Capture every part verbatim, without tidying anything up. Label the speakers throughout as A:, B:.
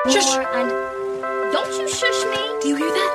A: Shush.
B: More and don't you shush me.
A: Do you hear that?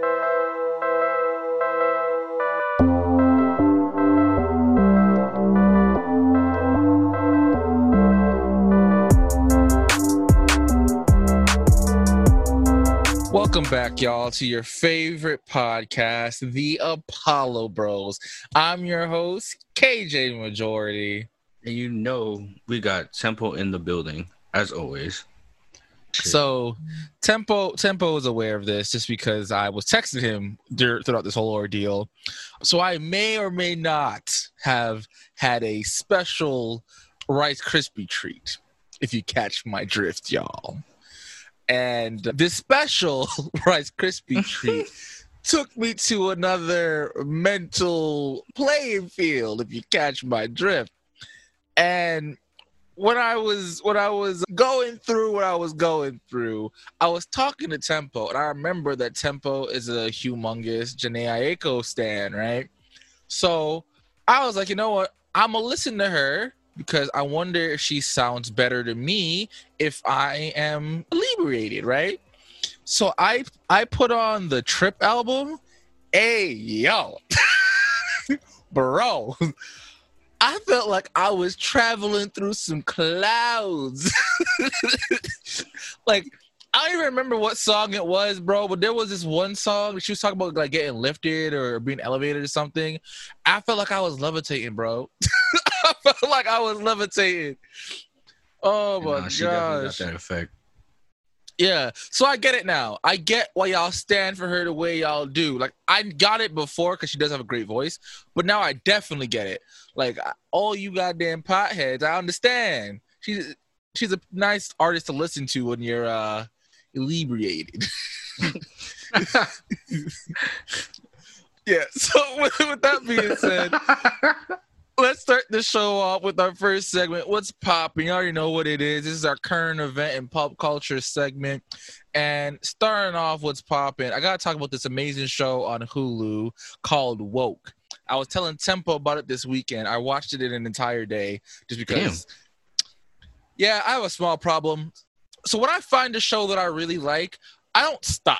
C: Welcome back, y'all, to your favorite podcast, The Apollo Bros. I'm your host, K J Majority.
D: And you know we got Tempo in the building, as always.
C: So Tempo Tempo is aware of this just because I was texting him dur- throughout this whole ordeal. So I may or may not have had a special Rice Krispie treat, if you catch my drift, y'all. And this special Rice Krispie treat took me to another mental playing field, if you catch my drift. And when I was when I was going through what I was going through, I was talking to Tempo, and I remember that Tempo is a humongous Jhené Aiko stan, right? So I was like, you know what? I'm gonna listen to her because I wonder if she sounds better to me if I am inebriated, right? So I I put on the Trip album. Hey, yo, bro. I felt like I was traveling through some clouds. Like, I don't even remember what song it was, bro, but there was this one song she was talking about, like, getting lifted or being elevated or something. I felt like I was levitating, bro. I felt like I was levitating. Oh, my
D: nah, she definitely
C: gosh.
D: got that effect.
C: Yeah, so I get it now. I get why y'all stand for her the way y'all do. Like, I got it before because she does have a great voice, but now I definitely get it. Like, all you goddamn potheads, I understand. She's she's a nice artist to listen to when you're uh, inebriated. Yeah, so with, with that being said, let's start the show off with our first segment. What's popping? You already know what it is. This is our current event and pop culture segment. And starting off what's popping, I got to talk about this amazing show on Hulu called Woke. I was telling Tempo about it this weekend. I watched it in an entire day just because. Damn. Yeah, I have a small problem. So when I find a show that I really like, I don't stop.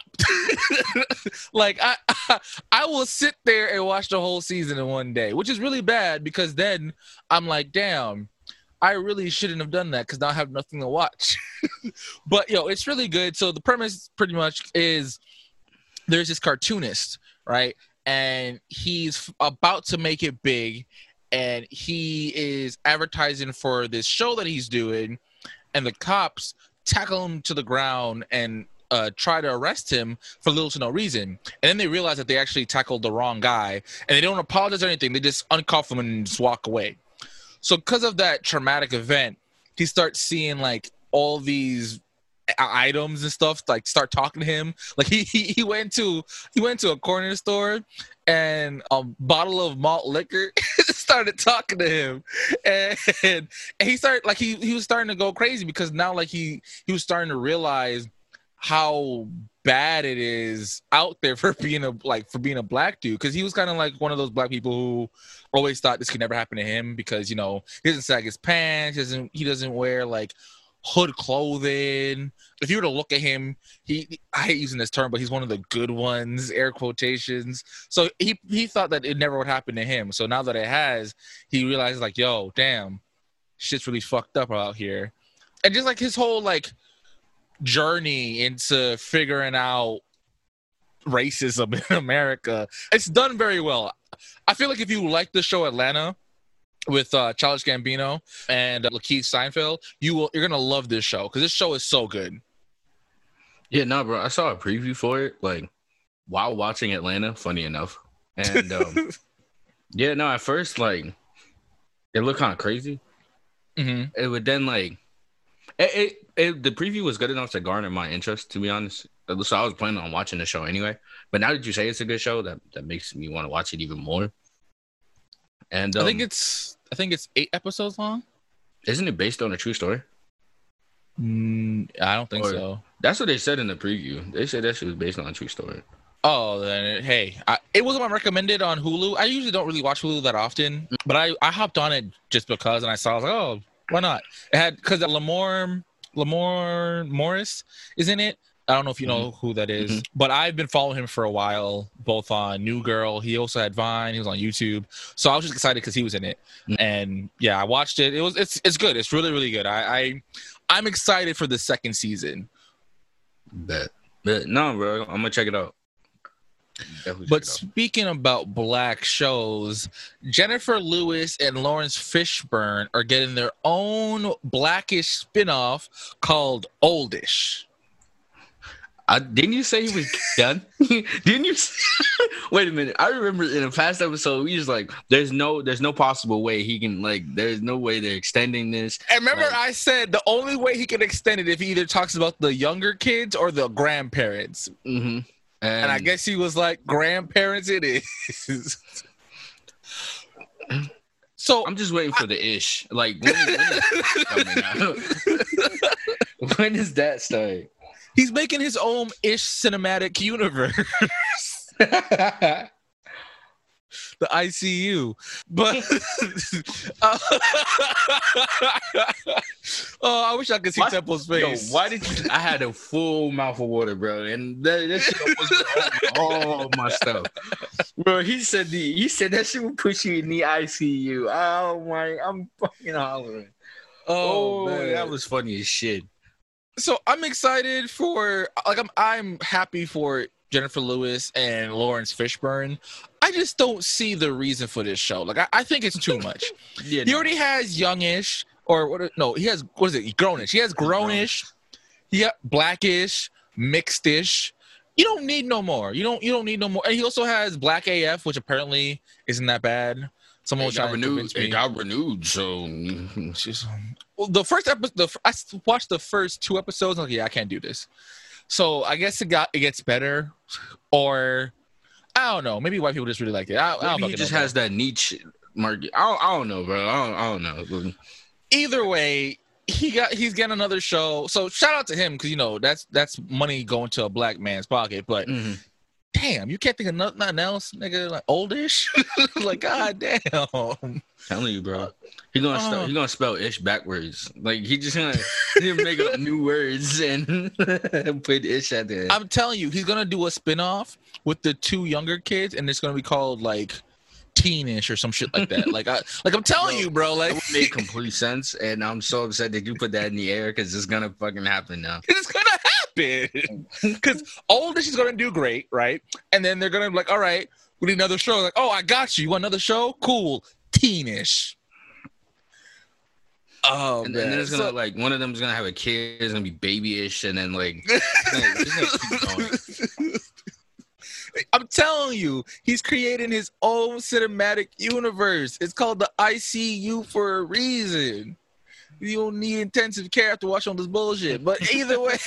C: Like, I, I I will sit there and watch the whole season in one day, which is really bad because then I'm like, damn, I really shouldn't have done that because now I have nothing to watch. But, yo, it's really good. So the premise pretty much is there's this cartoonist, right? And he's about to make it big, and he is advertising for this show that he's doing, and the cops tackle him to the ground and Uh, try to arrest him for little to no reason. And then they realize that they actually tackled the wrong guy, and they don't apologize or anything. They just uncuff him and just walk away. So because of that traumatic event, he starts seeing like all these items and stuff like start talking to him. Like he he, he went to he went to a corner store, and a bottle of malt liquor started talking to him, and, and he started like he he was starting to go crazy because now like he he was starting to realize how bad it is out there for being a like for being a black dude, because he was kind of like one of those black people who always thought this could never happen to him because, you know, he doesn't sag his pants, he doesn't he doesn't wear like hood clothing. If you were to look at him, he I hate using this term, but he's one of the good ones, air quotations. So he he thought that it never would happen to him. So now that it has, he realizes like, yo, damn, shit's really fucked up out here. And just like his whole like journey into figuring out racism in America, it's done very well. I feel like if you like the show Atlanta with uh, Childish Gambino and uh, Lakeith Seinfeld, you will you're gonna love this show because this show is so good.
D: Yeah, no, bro. I saw a preview for it like while watching Atlanta. Funny enough, and um, yeah, no. At first, like it looked kind of crazy.
C: Mm-hmm.
D: It would then like. It, it, it, the preview was good enough to garner my interest, to be honest. So I was planning on watching the show anyway. But now that you say it's a good show, that, that makes me want to watch it even more. And um,
C: I think it's I think it's eight episodes long.
D: Isn't it based on a true story?
C: Mm, I don't think
D: or,
C: so.
D: That's what they said in the preview. They said that shit was based on a true story.
C: Oh, then hey, I, it wasn't recommended on Hulu. I usually don't really watch Hulu that often, but I, I hopped on it just because, and I saw I was like, oh, why not? It had because Lamorne Lamar Morris is in it. I don't know if you know mm-hmm. who that is, mm-hmm. but I've been following him for a while, both on New Girl. He also had Vine. He was on YouTube. So I was just excited because he was in it. Mm-hmm. And yeah, I watched it. It was it's it's good. It's really, really good. I, I I'm excited for the second season.
D: Bet. Bet. No, bro. I'm gonna check it out.
C: But speaking about black shows, Jennifer Lewis and Lawrence Fishburne are getting their own Blackish spinoff called Oldish.
D: Uh, didn't you say he was done? Didn't you? Say- Wait a minute. I remember in a past episode, we was like, "There's no, there's no possible way he can like. There's no way they're extending this."
C: And remember,
D: like,
C: I said the only way he can extend it if he either talks about the younger kids or the grandparents.
D: Mm-hmm.
C: And, and I guess he was like, "Grandparents, it is." So
D: I'm just waiting for I- the ish. Like, when, when is coming out? When does that start?
C: He's making his own ish cinematic universe. The I C U. But uh, oh, I wish I could see what? Temple's face.
D: Yo, why did you I had a full mouth of water, bro, and that, that shit was all my stuff. Bro, he said the he said that shit would put you in the I C U. Oh my, I'm fucking hollering. Oh, oh man, that was funny as shit.
C: So I'm excited for like I'm I'm happy for Jennifer Lewis and Lawrence Fishburne. I just don't see the reason for this show. Like I, I think it's too much. yeah, he no. already has youngish or what? No, he has what is it? Grownish. He has grownish. He got blackish, mixedish. You don't need no more. You don't. You don't need no more. And he also has Black A F, which apparently isn't that bad. Someone was
D: got
C: trying to
D: renewed.
C: convince me.
D: It got renewed. So
C: just, well, the first episode, the, I watched the first two episodes. I'm like, yeah, I can't do this. So I guess it got it gets better, or I don't know. Maybe white people just really like it. I,
D: maybe
C: I don't
D: he just has that niche market. I don't, I don't know, bro. I don't, I don't know.
C: Either way, he got he's getting another show. So shout out to him because you know that's that's money going to a black man's pocket. But mm-hmm. damn, you can't think of nothing, nothing else, nigga. Like oldish, like god damn.
D: I'm telling you, bro. He gonna uh, start, he gonna spell ish backwards. Like he just gonna he make up new words and put ish at the end.
C: I'm telling you, he's gonna do a spinoff with the two younger kids, and it's gonna be called like Teenish or some shit like that. Like I like I'm telling bro, you, bro. Like
D: it would make complete sense, and I'm so upset that you put that in the air because it's gonna fucking happen now.
C: It's gonna happen because Oldish is gonna do great, right? And then they're gonna be like, all right, we need another show. Like, oh, I got you. You want another show? Cool. Teenish. Oh,
D: and,
C: man.
D: and then it's gonna so, like one of them is gonna have a kid. It's gonna be babyish, and then like it's gonna, it's gonna keep going.
C: I'm telling you, he's creating his own cinematic universe. It's called the I C U for a reason. You don't need intensive care after watching all this bullshit. But either way,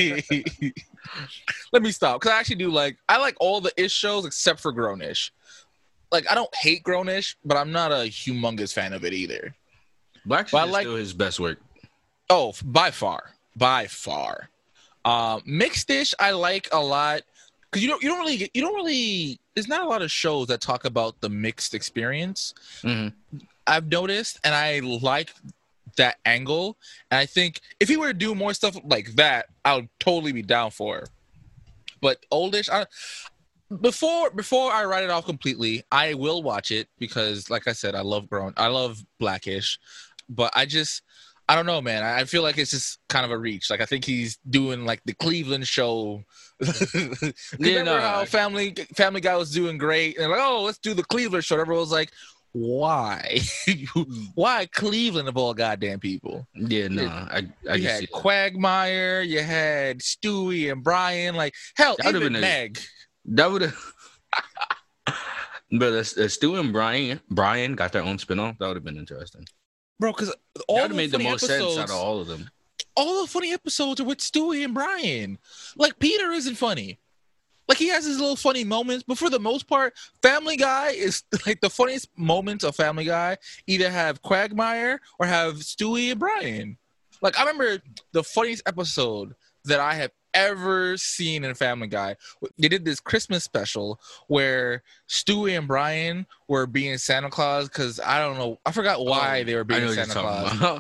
C: let me stop because I actually do like I like all the ish shows except for Grownish. Like I don't hate Grownish, but I'm not a humongous fan of it either.
D: Black Sheep is like, still his best work.
C: Oh, by far, by far. Um, Mixedish I like a lot because you don't you don't really get, you don't really. There's not a lot of shows that talk about the mixed experience. Mm-hmm. I've noticed, and I like that angle. And I think if he were to do more stuff like that, I would totally be down for it. But Oldish, I, before before I write it off completely, I will watch it because, like I said, I love grown, I love Blackish. But I just, I don't know, man. I feel like it's just kind of a reach. Like I think he's doing like the Cleveland show. Remember yeah, no, how Family Family Guy was doing great, and like, oh, let's do the Cleveland show. Everyone was like, why, why Cleveland of all goddamn people?
D: Yeah, no, I, I
C: you had Quagmire, you had Stewie and Brian. Like hell, that even been Meg.
D: A, that would have. But uh, Stewie and Brian, Brian got their own spinoff. That would have been interesting.
C: Bro, because all that
D: would have made the most
C: episodes,
D: sense out of all of them.
C: All the funny episodes are with Stewie and Brian. Like, Peter isn't funny. Like, he has his little funny moments, but for the most part, Family Guy is, like, the funniest moments of Family Guy either have Quagmire or have Stewie and Brian. Like, I remember the funniest episode that I have ever seen in Family Guy. They did this Christmas special where Stewie and Brian were being Santa Claus because I don't know, I forgot why oh, they were being Santa Claus.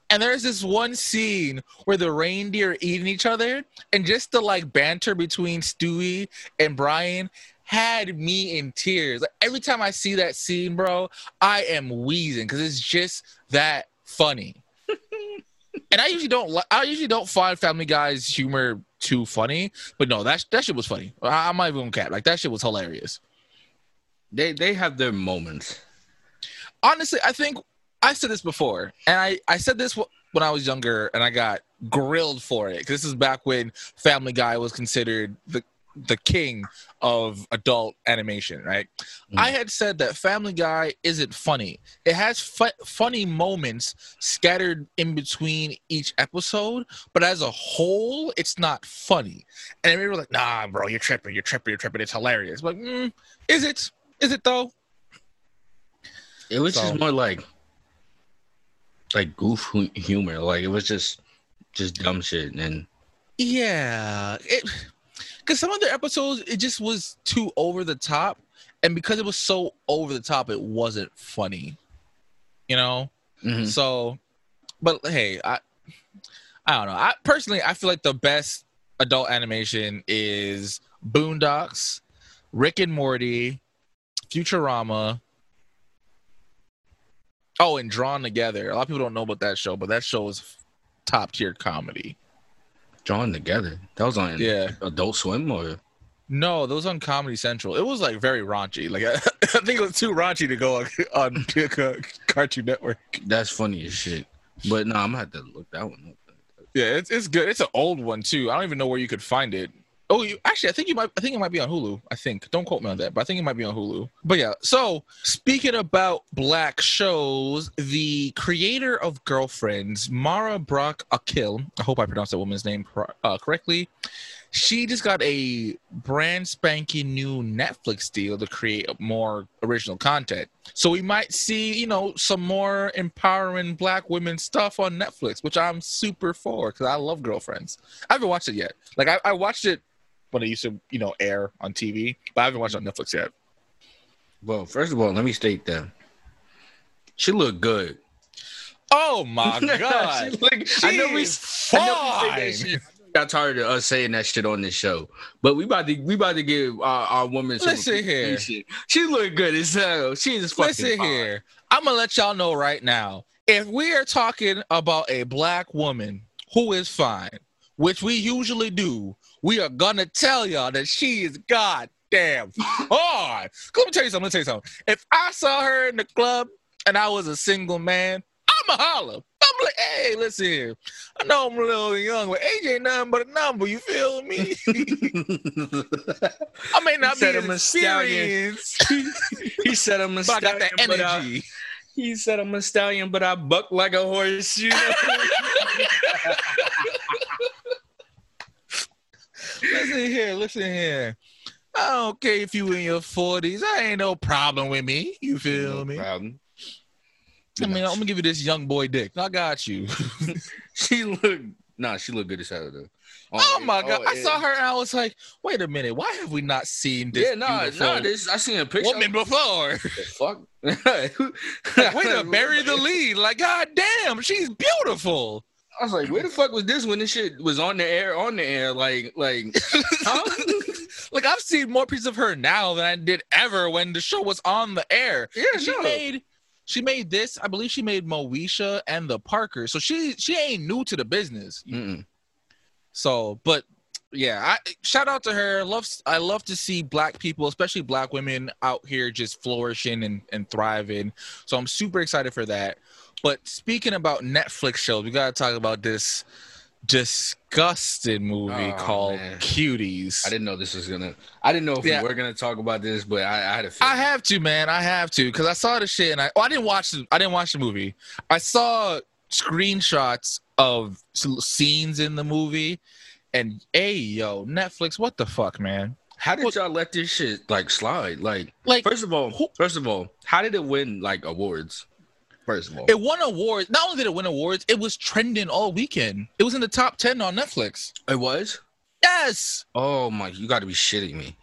C: And there's this one scene where the reindeer are eating each other, and just the like banter between Stewie and Brian had me in tears. Like, every time I see that scene, bro, I am wheezing because it's just that funny. And I usually don't. I usually don't find Family Guy's humor too funny, but no, that that shit was funny. I, I'm not even gonna cap. Like, that shit was hilarious.
D: They they have their moments.
C: Honestly, I think I said this before, and I I said this when I was younger, and I got grilled for it because this is back when Family Guy was considered the the king of adult animation, right? Mm. I had said that Family Guy isn't funny. It has fu- funny moments scattered in between each episode, but as a whole, it's not funny. And everybody was like, nah, bro, you're tripping, you're tripping, you're tripping. It's hilarious. Like, mm, is it? Is it though?
D: It was
C: so.
D: just more like, like goof humor. Like, it was just, just dumb shit. And
C: yeah, it... Because some of the episodes, it just was too over the top. And because it was so over the top, it wasn't funny. You know? Mm-hmm. So, but hey, I I don't know. I personally, I feel like the best adult animation is Boondocks, Rick and Morty, Futurama. Oh, and Drawn Together. A lot of people don't know about that show, but that show is top tier comedy.
D: Drawn Together. That was on
C: yeah.
D: Adult Swim or
C: no? That was on Comedy Central. It was like very raunchy. Like I, I think it was too raunchy to go on, on Cartoon Network.
D: That's funny as shit. But no, I'm gonna have to look that one up.
C: Yeah, it's it's good. It's an old one too. I don't even know where you could find it. Oh, you actually, I think you might. I think it might be on Hulu. I think. Don't quote me on that, but I think it might be on Hulu. But yeah. So speaking about black shows, the creator of Girlfriends, Mara Brock Akil. I hope I pronounced that woman's name uh, correctly. She just got a brand spanking new Netflix deal to create more original content. So we might see, you know, some more empowering black women stuff on Netflix, which I'm super for because I love Girlfriends. I haven't watched it yet. Like I, I watched it when it used to, you know, air on T V, but I haven't watched it on Netflix yet.
D: Well, first of all, let me state that she looked good.
C: Oh my god!
D: she look, I know we,
C: fine.
D: I know we say that shit. Got tired of us saying that shit on this show, but we about to we about to give our, our woman some
C: listen here.
D: She look good as hell. She is fucking
C: listen
D: fine.
C: Here. I'm gonna let y'all know right now. If we are talking about a black woman who is fine, which we usually do, we are gonna tell y'all that she is goddamn hard. Let me tell you something. Let me tell you something. If I saw her in the club and I was a single man, I'ma holler. I'm like, hey, listen here. I know I'm a little young, but age ain't nothing but a number. You feel me? I may not be an experienced.
D: He said I'm a
C: but
D: stallion,
C: I got that
D: but
C: energy.
D: I, he said I'm a stallion, but I buck like a horse. You know?
C: Listen here, listen here. I don't care if you in your forties. I ain't no problem with me. You feel
D: no
C: me?
D: Problem.
C: I mean, I'm gonna give you this young boy dick. I got you.
D: She look, nah, she look good as hell though.
C: Oh, oh my god,
D: oh,
C: I saw her and I was like, wait a minute, why have we not seen this?
D: Yeah, nah, nah, this I seen a picture
C: woman before.
D: Fuck,
C: like, way to bury the lead. Like, god damn, she's beautiful.
D: I was like, where the fuck was this when this shit was on the air? On the air, like, like, huh?
C: Like I've seen more pieces of her now than I did ever when the show was on the air.
D: Yeah,
C: she
D: no.
C: made. She made this. I believe she made Moesha and the Parker. So she she ain't new to the business.
D: Mm-mm.
C: So, but yeah, I shout out to her. Love I love to see black people, especially black women, out here just flourishing and, and thriving. So I'm super excited for that. But speaking about Netflix shows, we gotta talk about this disgusting movie
D: oh,
C: called
D: man.
C: Cuties.
D: I didn't know this was gonna. I didn't know if yeah. we were gonna talk about this, but I, I had a feeling.
C: I have to, man. I have to because I saw the shit and I. Oh, I didn't watch. The, I didn't watch the movie. I saw screenshots of scenes in the movie, and hey, yo, Netflix, what the fuck, man?
D: How did
C: what,
D: y'all let this shit like slide? Like,
C: like
D: first of all, who, first of all, how did it win like awards? First of all,
C: it won awards. Not only did it win awards, it was trending all weekend. It was in the top ten on Netflix.
D: It was?
C: Yes.
D: Oh my! You got to be shitting me,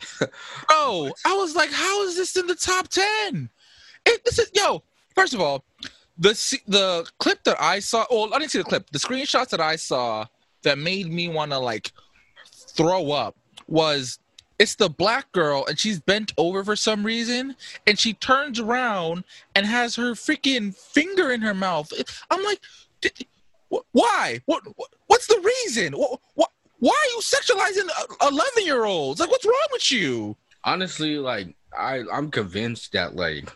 C: bro. I was like, how is this in the top ten? It, this is yo. First of all, the the clip that I saw. Well, I didn't see the clip. The screenshots that I saw that made me want to like throw up was it's the black girl and she's bent over for some reason and she turns around and has her freaking finger in her mouth. I'm like, why? What? What's the reason? What? what why are you sexualizing eleven year olds? Like, what's wrong with you?
D: Honestly, like I, I'm convinced that like,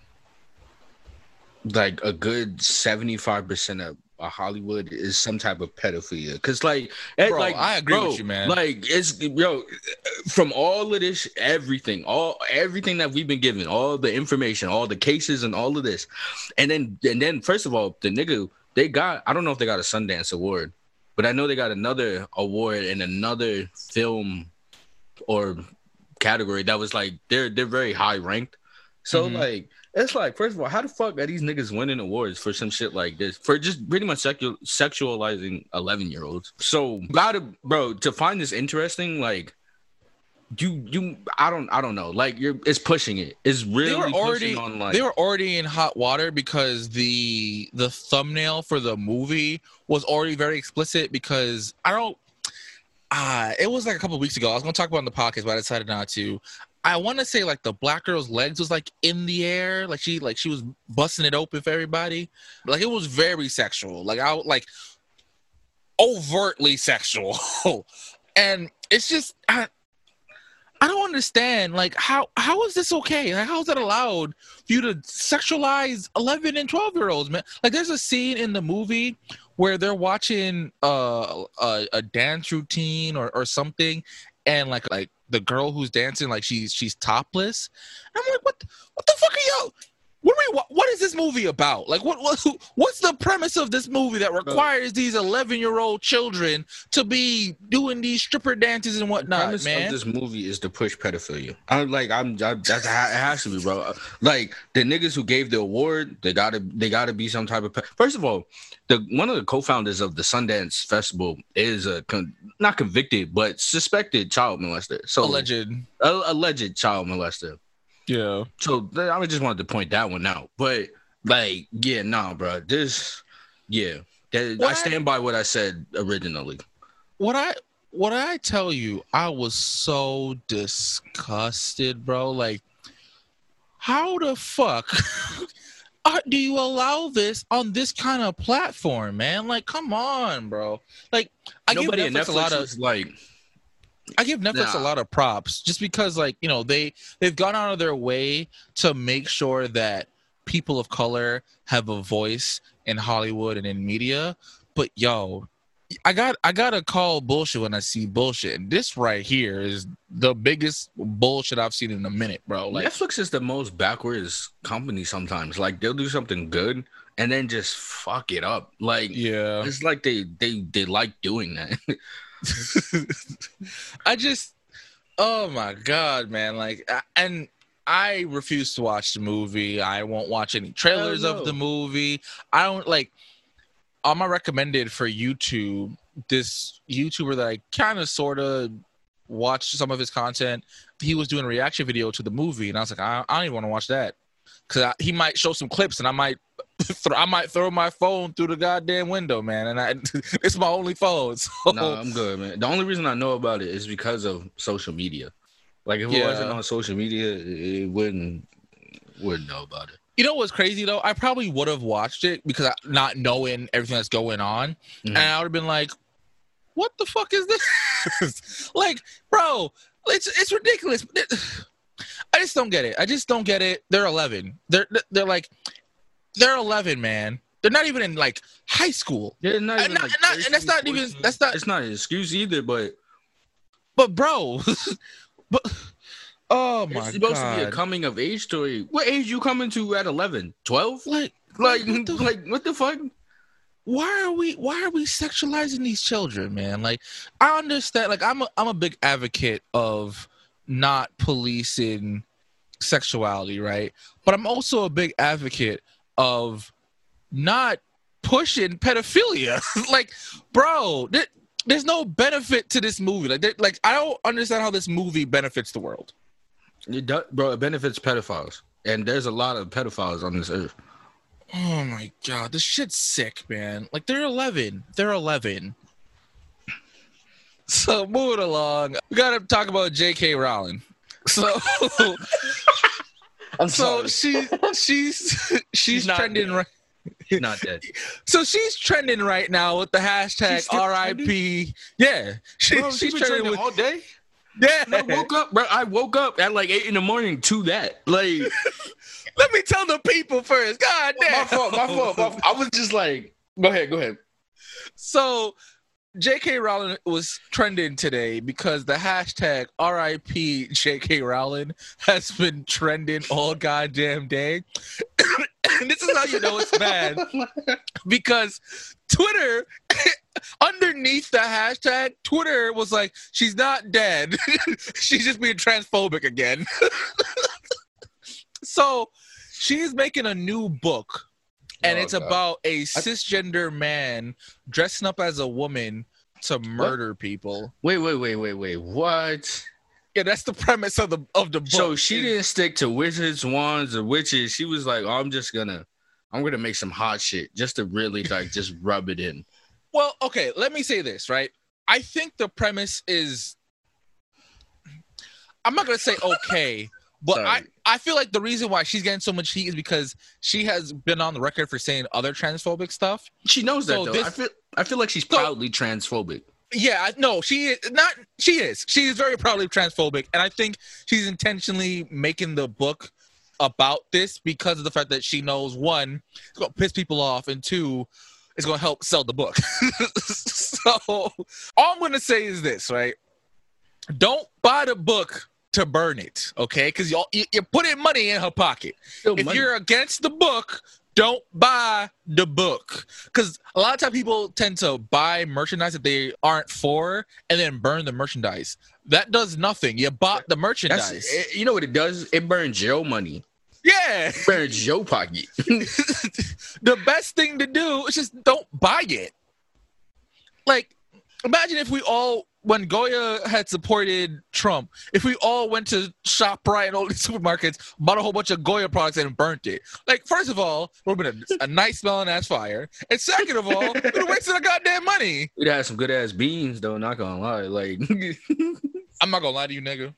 D: like a good seventy-five percent of uh, Hollywood is some type of pedophilia. Cause like,
C: bro,
D: like
C: I agree
D: bro,
C: with you, man.
D: Like it's yo, from all of this, everything, all everything that we've been given, all the information, all the cases, and all of this, and then and then first of all, the nigga they got, I don't know if they got a Sundance award, but I know they got another award in another film or category that was like they're they're very high ranked. So mm-hmm. like it's like, first of all, how the fuck are these niggas winning awards for some shit like this? For just pretty much secu- sexualizing eleven year olds. So gotta bro, to find this interesting, like you you I don't I don't know. Like you're it's pushing it. It's really
C: they were already
D: pushing on like
C: they were already in hot water because the the thumbnail for the movie was already very explicit because I don't uh it was like a couple of weeks ago. I was gonna talk about it on the podcast, but I decided not to. I want to say like the black girl's legs was like in the air, like she like she was busting it open for everybody. Like it was very sexual, like I like overtly sexual, and it's just I I don't understand like how how is this okay? Like how is that allowed for you to sexualize eleven and twelve year olds, man? Like there's a scene in the movie where they're watching uh, a a dance routine or or something, and like like. the girl who's dancing, like she's she's topless. I'm like, what? What the fuck are y'all? What are we? What, what is this movie about? Like, what, what? What's the premise of this movie that requires these eleven-year-old children to be doing these stripper dances and whatnot?
D: The premise
C: man,
D: of this movie is to push pedophilia. I'm like, I'm, I'm that's how it has to be, bro. Like the niggas who gave the award, they gotta, they gotta be some type of. Pe- First of all, the one of the co-founders of the Sundance Festival is a con- not convicted but suspected child molester. So
C: alleged,
D: a, alleged child molester.
C: Yeah.
D: So I just wanted to point that one out. But like, yeah, nah, bro. This, yeah, that, I stand by what I said originally.
C: What I what I tell you, I was so disgusted, bro. Like, how the fuck do you allow this on this kind of platform, man? Like, come on, bro. Like, I
D: Nobody
C: give Netflix,
D: Netflix
C: a lot of
D: was like.
C: I give Netflix nah. a lot of props just because, like, you know, they they've gone out of their way to make sure that people of color have a voice in Hollywood and in media. But yo, I got I gotta call bullshit when I see bullshit. And this right here is the biggest bullshit I've seen in a minute, bro. Like
D: Netflix is the most backwards company sometimes. Like they'll do something good and then just fuck it up. Like
C: yeah,
D: it's like they they they like doing that.
C: I just, oh my god, man! Like, and I refuse to watch the movie. I won't watch any trailers of the movie. I don't like. On my recommended for YouTube, this YouTuber that I kind of sort of watched some of his content. He was doing a reaction video to the movie, and I was like, I, I don't even want to watch that because he might show some clips, and I might. I might throw my phone through the goddamn window, man, and I, it's my only phone. So.
D: No, I'm good, man. The only reason I know about it is because of social media. Like, if yeah. it wasn't on social media, it wouldn't wouldn't know about it.
C: You know what's crazy though? I probably would have watched it because I, not knowing everything that's going on, mm-hmm. and I would have been like, "What the fuck is this?" Like, bro, it's it's ridiculous. I just don't get it. I just don't get it. They're eleven. They're they're like. They're eleven, man. They're not even in like high school.
D: They're not even
C: and,
D: like
C: and, not, and that's not even that's not
D: it's not an excuse either, but
C: but bro but oh my god.
D: It's supposed
C: god.
D: to be a coming of age story. What age you coming to at eleven? twelve?
C: Like
D: like what the, like what the fuck?
C: Why are we why are we sexualizing these children, man? Like I understand like I'm a I'm a big advocate of not policing sexuality, right? But I'm also a big advocate of not pushing pedophilia. Like, bro, there, there's no benefit to this movie. Like, like I don't understand how this movie benefits the world.
D: It does, bro. It benefits pedophiles, and there's a lot of pedophiles on this earth.
C: Oh my god, this shit's sick, man. Like they're eleven. They're eleven. So moving along, we gotta talk about J K. Rowling. So,
D: I'm
C: so
D: sorry.
C: she she's she's
D: not
C: trending
D: dead.
C: right.
D: She's not dead.
C: So she's trending right now with the hashtag
D: She's still
C: R I P. Yeah, she,
D: Bro,
C: she's
D: she's been
C: trending
D: trending
C: with
D: all day.
C: yeah.
D: I woke up, bro. I woke up at like eight in the morning to that. Like,
C: Let me tell the people first. God damn.
D: my fault. My fault. My fault. I was just like, go ahead. Go ahead.
C: So J K. Rowling was trending today because the hashtag R I P J K. Rowling has been trending all goddamn day. And this is how you know it's bad. Because Twitter, underneath the hashtag, Twitter was like, she's not dead. She's just being transphobic again. So she's making a new book. And
D: Oh,
C: it's
D: God.
C: about a cisgender man dressing up as a woman to murder people.
D: Wait, wait, wait, wait, wait. What?
C: Yeah, that's the premise of the of the book.
D: So she didn't stick to wizards, wands, or witches. She was like, oh, I'm just gonna, I'm gonna make some hot shit just to really like just rub it in.
C: Well, okay, let me say this, right? I think the premise is, I'm not gonna say okay, but
D: Sorry.
C: I, I feel like the reason why she's getting so much heat is because she has been on the record for saying other transphobic stuff.
D: She knows that
C: So
D: though.
C: this-
D: I feel, I feel like she's
C: So-
D: proudly transphobic.
C: Yeah, I- no, she is not. She is. She is very proudly transphobic, and I think she's intentionally making the book about this because of the fact that she knows one, it's gonna piss people off, and two, it's gonna help sell the book. So all I'm gonna say is this, right? Don't buy the book to burn it, okay? Because you you're putting money in her pocket.
D: Still
C: If
D: money.
C: you're against the book, don't buy the book. Because a lot of times people tend to buy merchandise that they aren't for and then burn the merchandise. That does nothing. You bought the
D: That's,
C: merchandise.
D: it, you know what it does? It burns your money.
C: Yeah.
D: It burns your pocket.
C: The best thing to do is just don't buy it. Like, imagine if we all, when Goya had supported Trump, if we all went to ShopRite and all these supermarkets, bought a whole bunch of Goya products and burnt it. Like, first of all, it would have been a, a nice smelling ass fire. And second of all, we would have wasted our goddamn money.
D: We'd have some good ass beans though, not gonna lie. Like
C: I'm not gonna lie to you, nigga.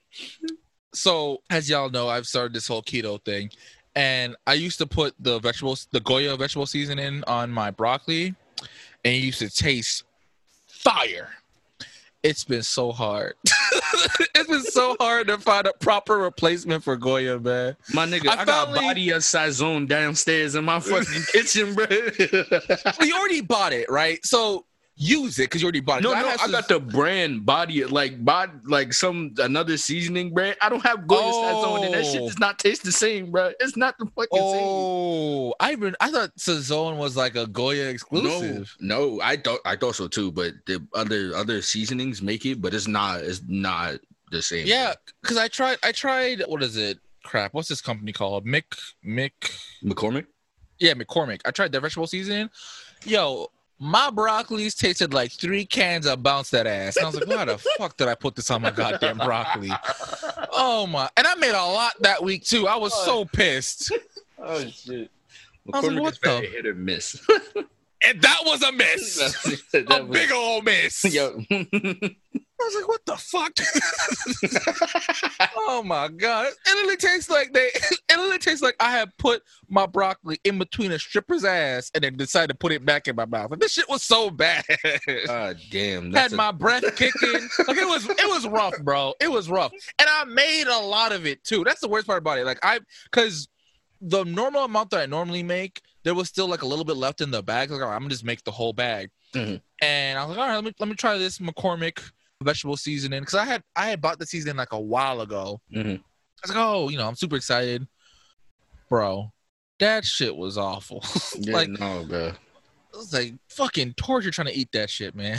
C: So, as y'all know, I've started this whole keto thing. And I used to put the vegetables, the Goya vegetable seasoning on my broccoli, and it used to taste fire. It's been so hard. It's been so hard to find a proper replacement for Goya, man.
D: my nigga,
C: I
D: I, got
C: finally-
D: body of Sazon downstairs in my fucking kitchen, bro.
C: Well, you already bought it, right? So use it because you already bought it.
D: No,
C: 'Cause
D: no,
C: had
D: I
C: some-
D: got the brand body like bod like some another seasoning brand. I don't have Goya Sazon, and that shit
C: Oh.
D: does not taste the same, bro. It's not the fucking
C: Oh, I even I thought Sazone was like a Goya
D: same.
C: exclusive.
D: No, no, I thought I thought so too, but the other other seasonings make it, but it's not it's not the same.
C: Yeah, because I tried. I tried. What is it? Crap. What's this company called? Mick. Mick.
D: McCormick.
C: Yeah, McCormick. I tried their vegetable seasoning. Yo, my broccolis tasted like three cans of Bounce That Ass. And I was like, why the fuck did I put this on my goddamn broccoli? Oh my! And I made a lot that week too. I was so pissed.
D: Oh shit.
C: I was like,
D: McCormick
C: what
D: is very
C: the-
D: hit or miss.
C: And that was a miss.
D: That
C: A
D: was-
C: big old miss.
D: Yo.
C: I was like, what the fuck? Oh my god. It literally tastes like they it literally tastes like I had put my broccoli in between a stripper's ass and then decided to put it back in my mouth. Like, this shit was so bad.
D: God damn.
C: Had
D: that's a-
C: my breath kicking. Like it was it was rough, bro. It was rough. And I made a lot of it too. That's the worst part about it. Like I cause the normal amount that I normally make, there was still like a little bit left in the bag. Like, all right, I'm gonna just make the whole bag.
D: Mhm.
C: And I was like, all right, let me let me try this McCormick vegetable seasoning because I had I had bought the seasoning like a while ago.
D: Mhm.
C: I was like, oh, you know, I'm super excited, bro. That shit was awful.
D: Yeah,
C: like
D: no, bro.
C: it was like fucking torture trying to eat that shit, man.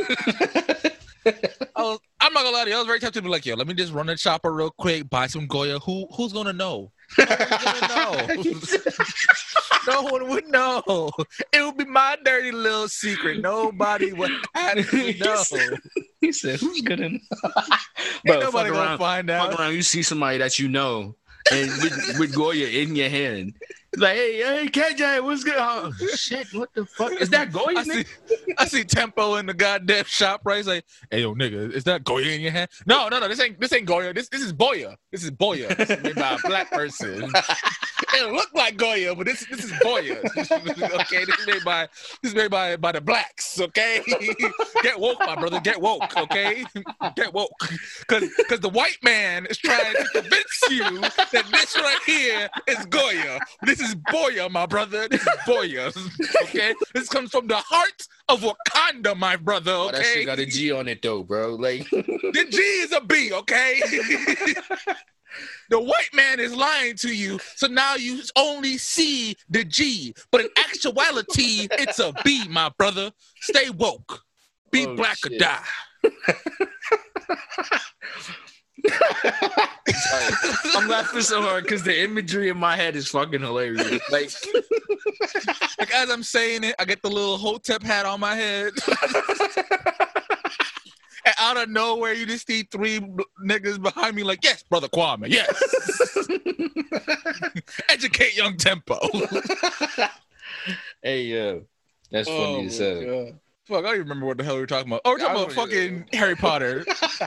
C: I was, I'm not gonna lie to you. I was very tempted to be like, yo, let me just run the chopper real quick, buy some Goya. Who who's gonna know? Who's gonna know? No one would know. It would be my dirty little secret. Nobody would have to know.
D: He said, "Who's gonna know?"
C: Ain't
D: Bro,
C: nobody
D: fuck
C: gonna
D: around,
C: find
D: fuck
C: out.
D: around. You see somebody that you know, and with, with Goya in your hand, Like, hey, hey, K J, what's good? Oh, shit, what the fuck? Is that Goya,
C: I see,
D: nigga?
C: I see Tempo in the goddamn shop, right? He's like, hey, yo, nigga, is that Goya in your hand? No, no, no, this ain't this ain't Goya. This this is Boya. This is Boya. This is made by a black person. It look like Goya, but this this is Boya. Okay, this is made by this is made by by the blacks. Okay, get woke, my brother. Get woke. Okay, get woke. Because because the white man is trying to convince you that this right here is Goya. This is Boya, my brother. This is Boya. Okay, this comes from the heart of Wakanda, my brother. Okay,
D: Oh, that shit got a G on it though, bro. Like
C: the G is a B. Okay. The white man is lying to you, so now you only see the G. But in actuality, it's a B, my brother. Stay woke. Be
D: Oh,
C: black
D: shit.
C: or die.
D: Sorry. I'm laughing so hard because the imagery in my head is fucking hilarious. Like,
C: Like as I'm saying it, I get the little Hotep hat on my head. And out of nowhere, you just see three b- niggas behind me like, yes, brother Kwame, yes. Educate young Tempo.
D: hey, yo, that's funny as hell.
C: God. Fuck, I don't even remember what the hell we were talking about. Oh, we're talking
D: I
C: about
D: don't
C: fucking Harry Potter.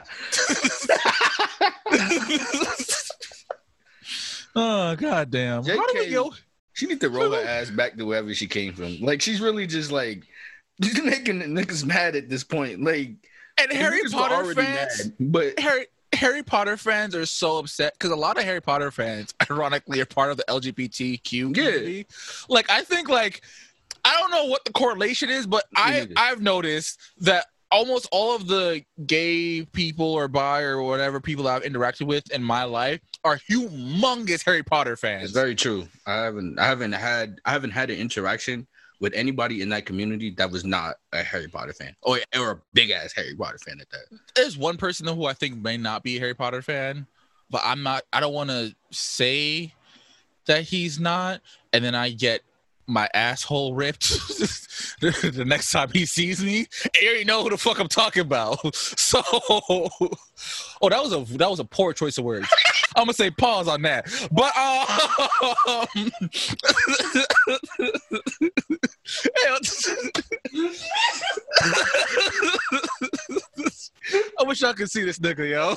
C: Oh, goddamn. How did we
D: J K
C: go?
D: She need to roll her ass back to wherever she came from. Like, she's really just like, she's making the niggas mad at this point. Like,
C: And Harry
D: niggas were
C: Potter
D: already
C: fans,
D: mad, but
C: Harry Harry Potter fans are so upset because a lot of Harry Potter fans, ironically, are part of the L G B T Q community. Like, I think, like, I don't know what the correlation is, but I
D: neither.
C: I've noticed that almost all of the gay people or bi or whatever people I've interacted with in my life are humongous Harry Potter fans.
D: it's very true. I haven't, I haven't had, I haven't had an interaction with anybody in that community that was not a Harry Potter fan or, or a big ass Harry Potter fan at that.
C: There's one person who I think may not be a Harry Potter fan, but I'm not. I don't want to say that he's not, and then I get my asshole ripped the next time he sees me. He already know who the fuck I'm talking about. So, oh, that was a that was a poor choice of words. I'm gonna say pause on that. But um, I wish I could see this nigga, yo.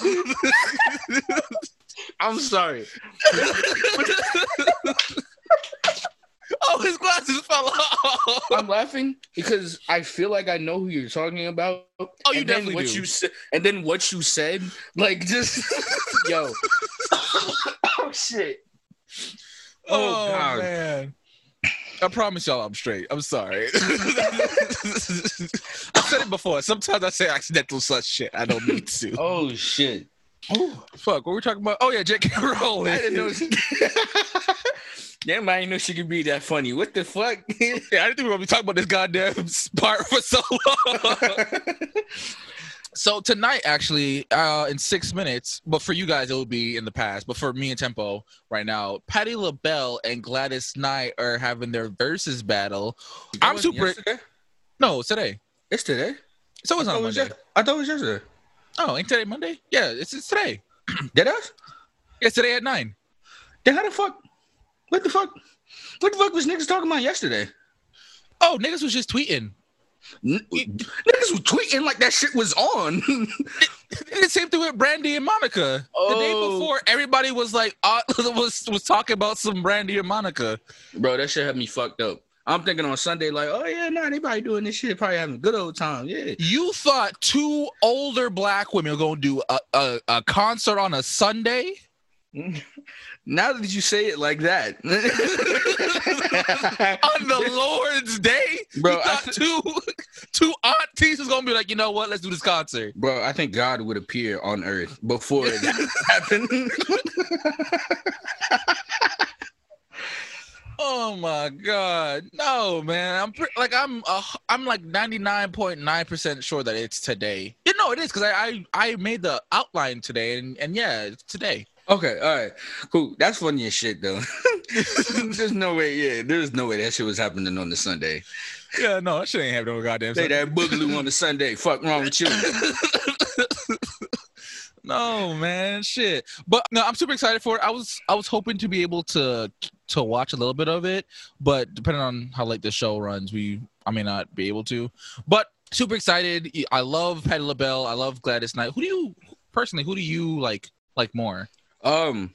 D: I'm sorry.
C: Oh, his glasses fell off.
D: I'm laughing because I feel like I know who you're talking about.
C: Oh, you
D: and then
C: definitely
D: what
C: do.
D: You said, and then what you said, like just yo. Oh shit.
C: Oh,
D: Oh, God.
C: man. I promise y'all I'm straight. I'm sorry. I've said it before. Sometimes I say accidental such shit. I don't need to.
D: Oh shit.
C: Oh, fuck. What were we talking about? Oh, yeah, J K Rowling.
D: I didn't know. Damn, I didn't know she could be that funny. What the fuck?
C: Yeah, I didn't think we were going to be talking about this goddamn part for so long. So tonight, actually, uh, in six minutes, but for you guys, it will be in the past. But for me and Tempo right now, Patti LaBelle and Gladys Knight are having their versus battle. I'm super.
D: Yesterday?
C: No, it's today.
D: It's today.
C: So it's
D: I
C: on
D: thought it was
C: Monday.
D: yes- I thought it was yesterday.
C: Oh, ain't today Monday? Yeah, it's, it's today.
D: Did us?
C: It's today at nine.
D: Then how the fuck? What the fuck? What the fuck was niggas talking about yesterday?
C: Oh, niggas was just tweeting.
D: N- niggas was tweeting like that shit was on.
C: And the same thing with Brandy and Monica. The day
D: Oh.
C: before, everybody was like, uh, was was talking about some Brandy and Monica.
D: Bro, that shit had me fucked up. I'm thinking on Sunday, like, oh yeah, nah, they probably doing this shit, probably having a good old time. Yeah.
C: You thought two older black women were going to do a, a, a concert on a Sunday?
D: Now that you say it like that,
C: On the Lord's Day?
D: Bro,
C: You
D: I
C: thought two, two aunties was going to be like, you know what, let's do this concert.
D: bro, I think God would appear on earth before it happened.
C: Oh my God. No, man. I'm pre- like, I'm uh, I'm like ninety-nine point nine percent sure that it's today. You know, it is because I, I I made the outline today, and, and yeah, it's today.
D: Okay, all right, cool. That's funny as shit, though. There's no way, yeah, there's no way that shit was happening on the Sunday.
C: Yeah, no, that shit ain't happening on goddamn
D: Say
C: Sunday.
D: that boogaloo on the Sunday. Fuck wrong with you?
C: No, man, shit. But no, I'm super excited for it. I was I was hoping to be able to to watch a little bit of it, but depending on how late the show runs, we I may not be able to. But super excited. I love Patti LaBelle. I love Gladys Knight. Who do you personally? Who do you like like more?
D: Um.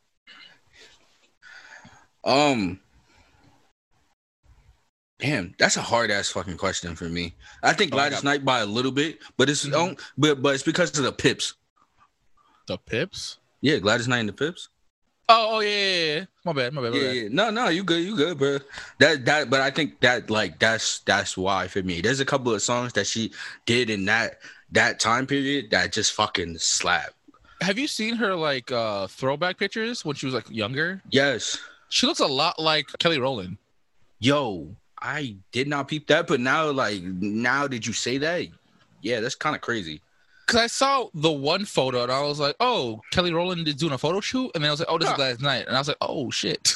D: Um. Damn, that's a hard ass fucking question for me. I think
C: Oh,
D: Gladys
C: I got-
D: Knight by a little bit, but it's
C: Mhm.
D: um, but but it's because of the Pips.
C: The Pips?
D: Yeah, Gladys Knight and the Pips.
C: Oh, oh yeah, yeah, yeah. My bad, my bad, my
D: Yeah,
C: bad.
D: yeah. No, no, you good, you good, bro. That that, but I think that like that's that's why for me. There's a couple of songs that she did in that that time period that just fucking slap.
C: Have you seen her like uh throwback pictures when she was like younger?
D: Yes,
C: She looks a lot like Kelly Rowland.
D: yo, I did not peep that, but now like now that you say that, yeah, that's kind of crazy.
C: Cause I saw the one photo and I was like, "Oh, Kelly Rowland is doing a photo shoot," and then I was like, "Oh, this
D: Huh.
C: is Gladys Knight," and I was like, "Oh shit."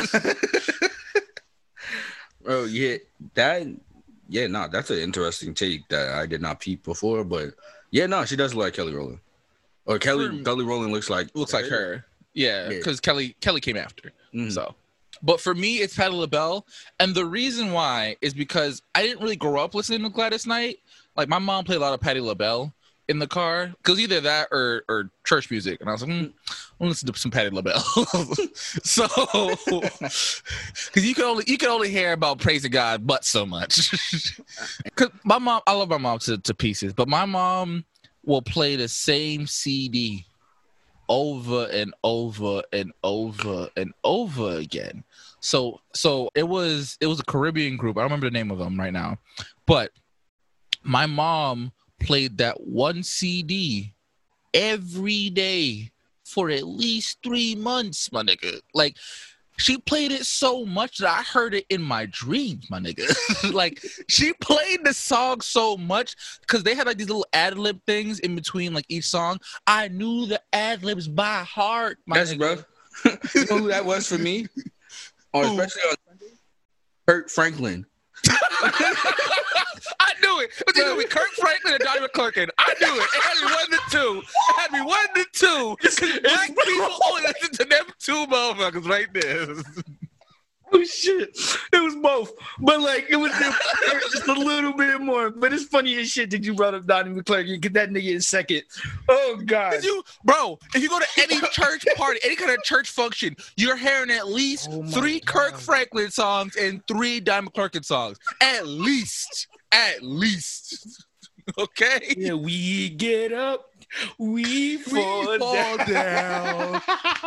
D: Bro, yeah, that, yeah, no, that's an interesting take that I did not peep before, but yeah, no, she does look like Kelly Rowland, or Kelly
C: For-
D: Kelly Rowland looks like
C: Looks like her. Yeah,
D: Yeah.
C: because Kelly Kelly came after.
D: Mhm.
C: So, but for me, it's Patti LaBelle, and the reason why is because I didn't really grow up listening to Gladys Knight. Like my mom played a lot of Patti LaBelle in the car, because either that or or church music, and I was like, mm, I'll listen to some Patti LaBelle. So, because you can only you can only hear about praising God, but so much. Because my mom, I love my mom to, to pieces, but my mom will play the same C D over and over and over and over again. So so it was it was a Caribbean group. I don't remember the name of them right now, but my mom played that one C D every day for at least three months, my nigga. Like she played it so much that I heard it in my dreams, my nigga. Like she played the song so much because they had like these little ad lib things in between like each song. I knew the ad libs by heart, my
D: Yes,
C: nigga.
D: bro. You know who that was for me? Or
C: Who?
D: especially on Kurt Franklin.
C: I knew it. It was either gonna be Kirk Franklin or Donnie McClurkin. I knew it. It had me one to two. It had me one to two. Because black people only listen to them two motherfuckers right there.
D: Oh shit! It was both, but like it was just a little bit more. But it's funny as shit that you brought up Donnie McClurkin. Get that nigga in second. Oh god,
C: If you, bro, if you go to any church party, any kind of church function, you're hearing at least
D: Oh my
C: three Kirk
D: God.
C: Franklin songs and three Donnie McClurkin songs. At least. At least. Okay?
D: yeah, we get up, we fall,
C: We fall
D: down.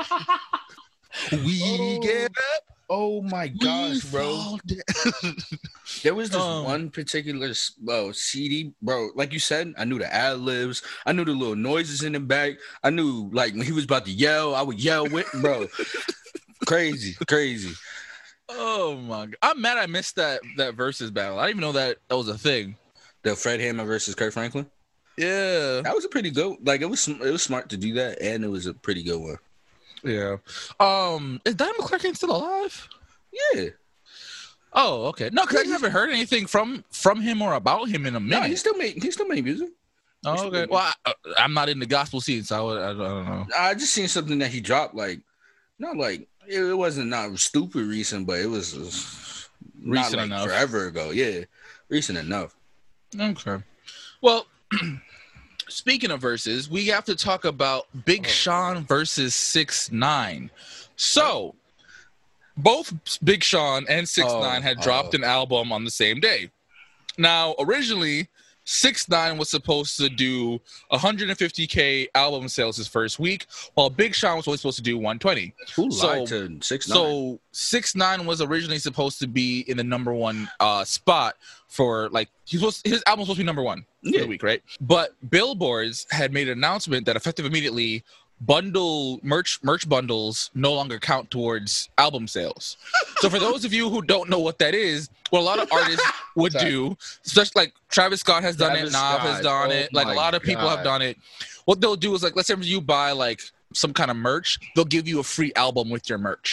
C: We
D: Oh,
C: get up.
D: Oh my gosh,
C: we
D: bro!
C: fall down.
D: There was this
C: Um,
D: one particular uh, C D, bro. Like you said, I knew the ad libs. I knew the little noises in the back. I knew like when he was about to yell, I would yell with, bro. Crazy, crazy.
C: Oh my god. I'm mad I missed that that versus battle. I didn't even know that that was a thing.
D: The Fred Hammond versus Kurt Franklin.
C: Yeah.
D: That was a pretty good. Like it was, it was smart to do that, and it was a pretty good one.
C: Yeah. Um, is Donnie McClurkin still alive?
D: Yeah.
C: Oh, okay. No, because I haven't heard anything from from him or about him in a
D: No,
C: minute.
D: he still made he still made music.
C: Oh, okay. Well, I, I'm not in the gospel scene, so I, would, I, don't, I don't know.
D: I just seen something that he dropped. Like, not like it, it wasn't not stupid recent, but it was uh, not
C: Recent
D: like
C: enough.
D: forever ago. Yeah, recent enough.
C: Okay. Well, speaking of verses, we have to talk about Big
D: Oh.
C: Sean versus six nine. So, both Big Sean and six nine
D: Oh,
C: had dropped
D: oh.
C: an album on the same day. Now, originally, six nine was supposed to do one hundred fifty K album sales his first week, while Big Sean was only supposed to do one twenty.
D: Who
C: So-
D: lied to six nine?
C: So six nine was originally supposed to be in the number one uh, spot for like he's supposed his album was supposed to be number one for
D: Yeah.
C: the week, right? But Billboards had made an announcement that effective immediately, bundle merch merch bundles no longer count towards album sales. So for those of you who don't know what that is, what a lot of artists would
D: Sorry.
C: do, especially like Travis Scott has done
D: Travis
C: it, Nav has
D: Scott.
C: done
D: Oh
C: it, like a
D: my
C: lot of people have
D: God.
C: done it. What they'll do is like, let's say you buy like some kind of merch, they'll give you a free album with your merch.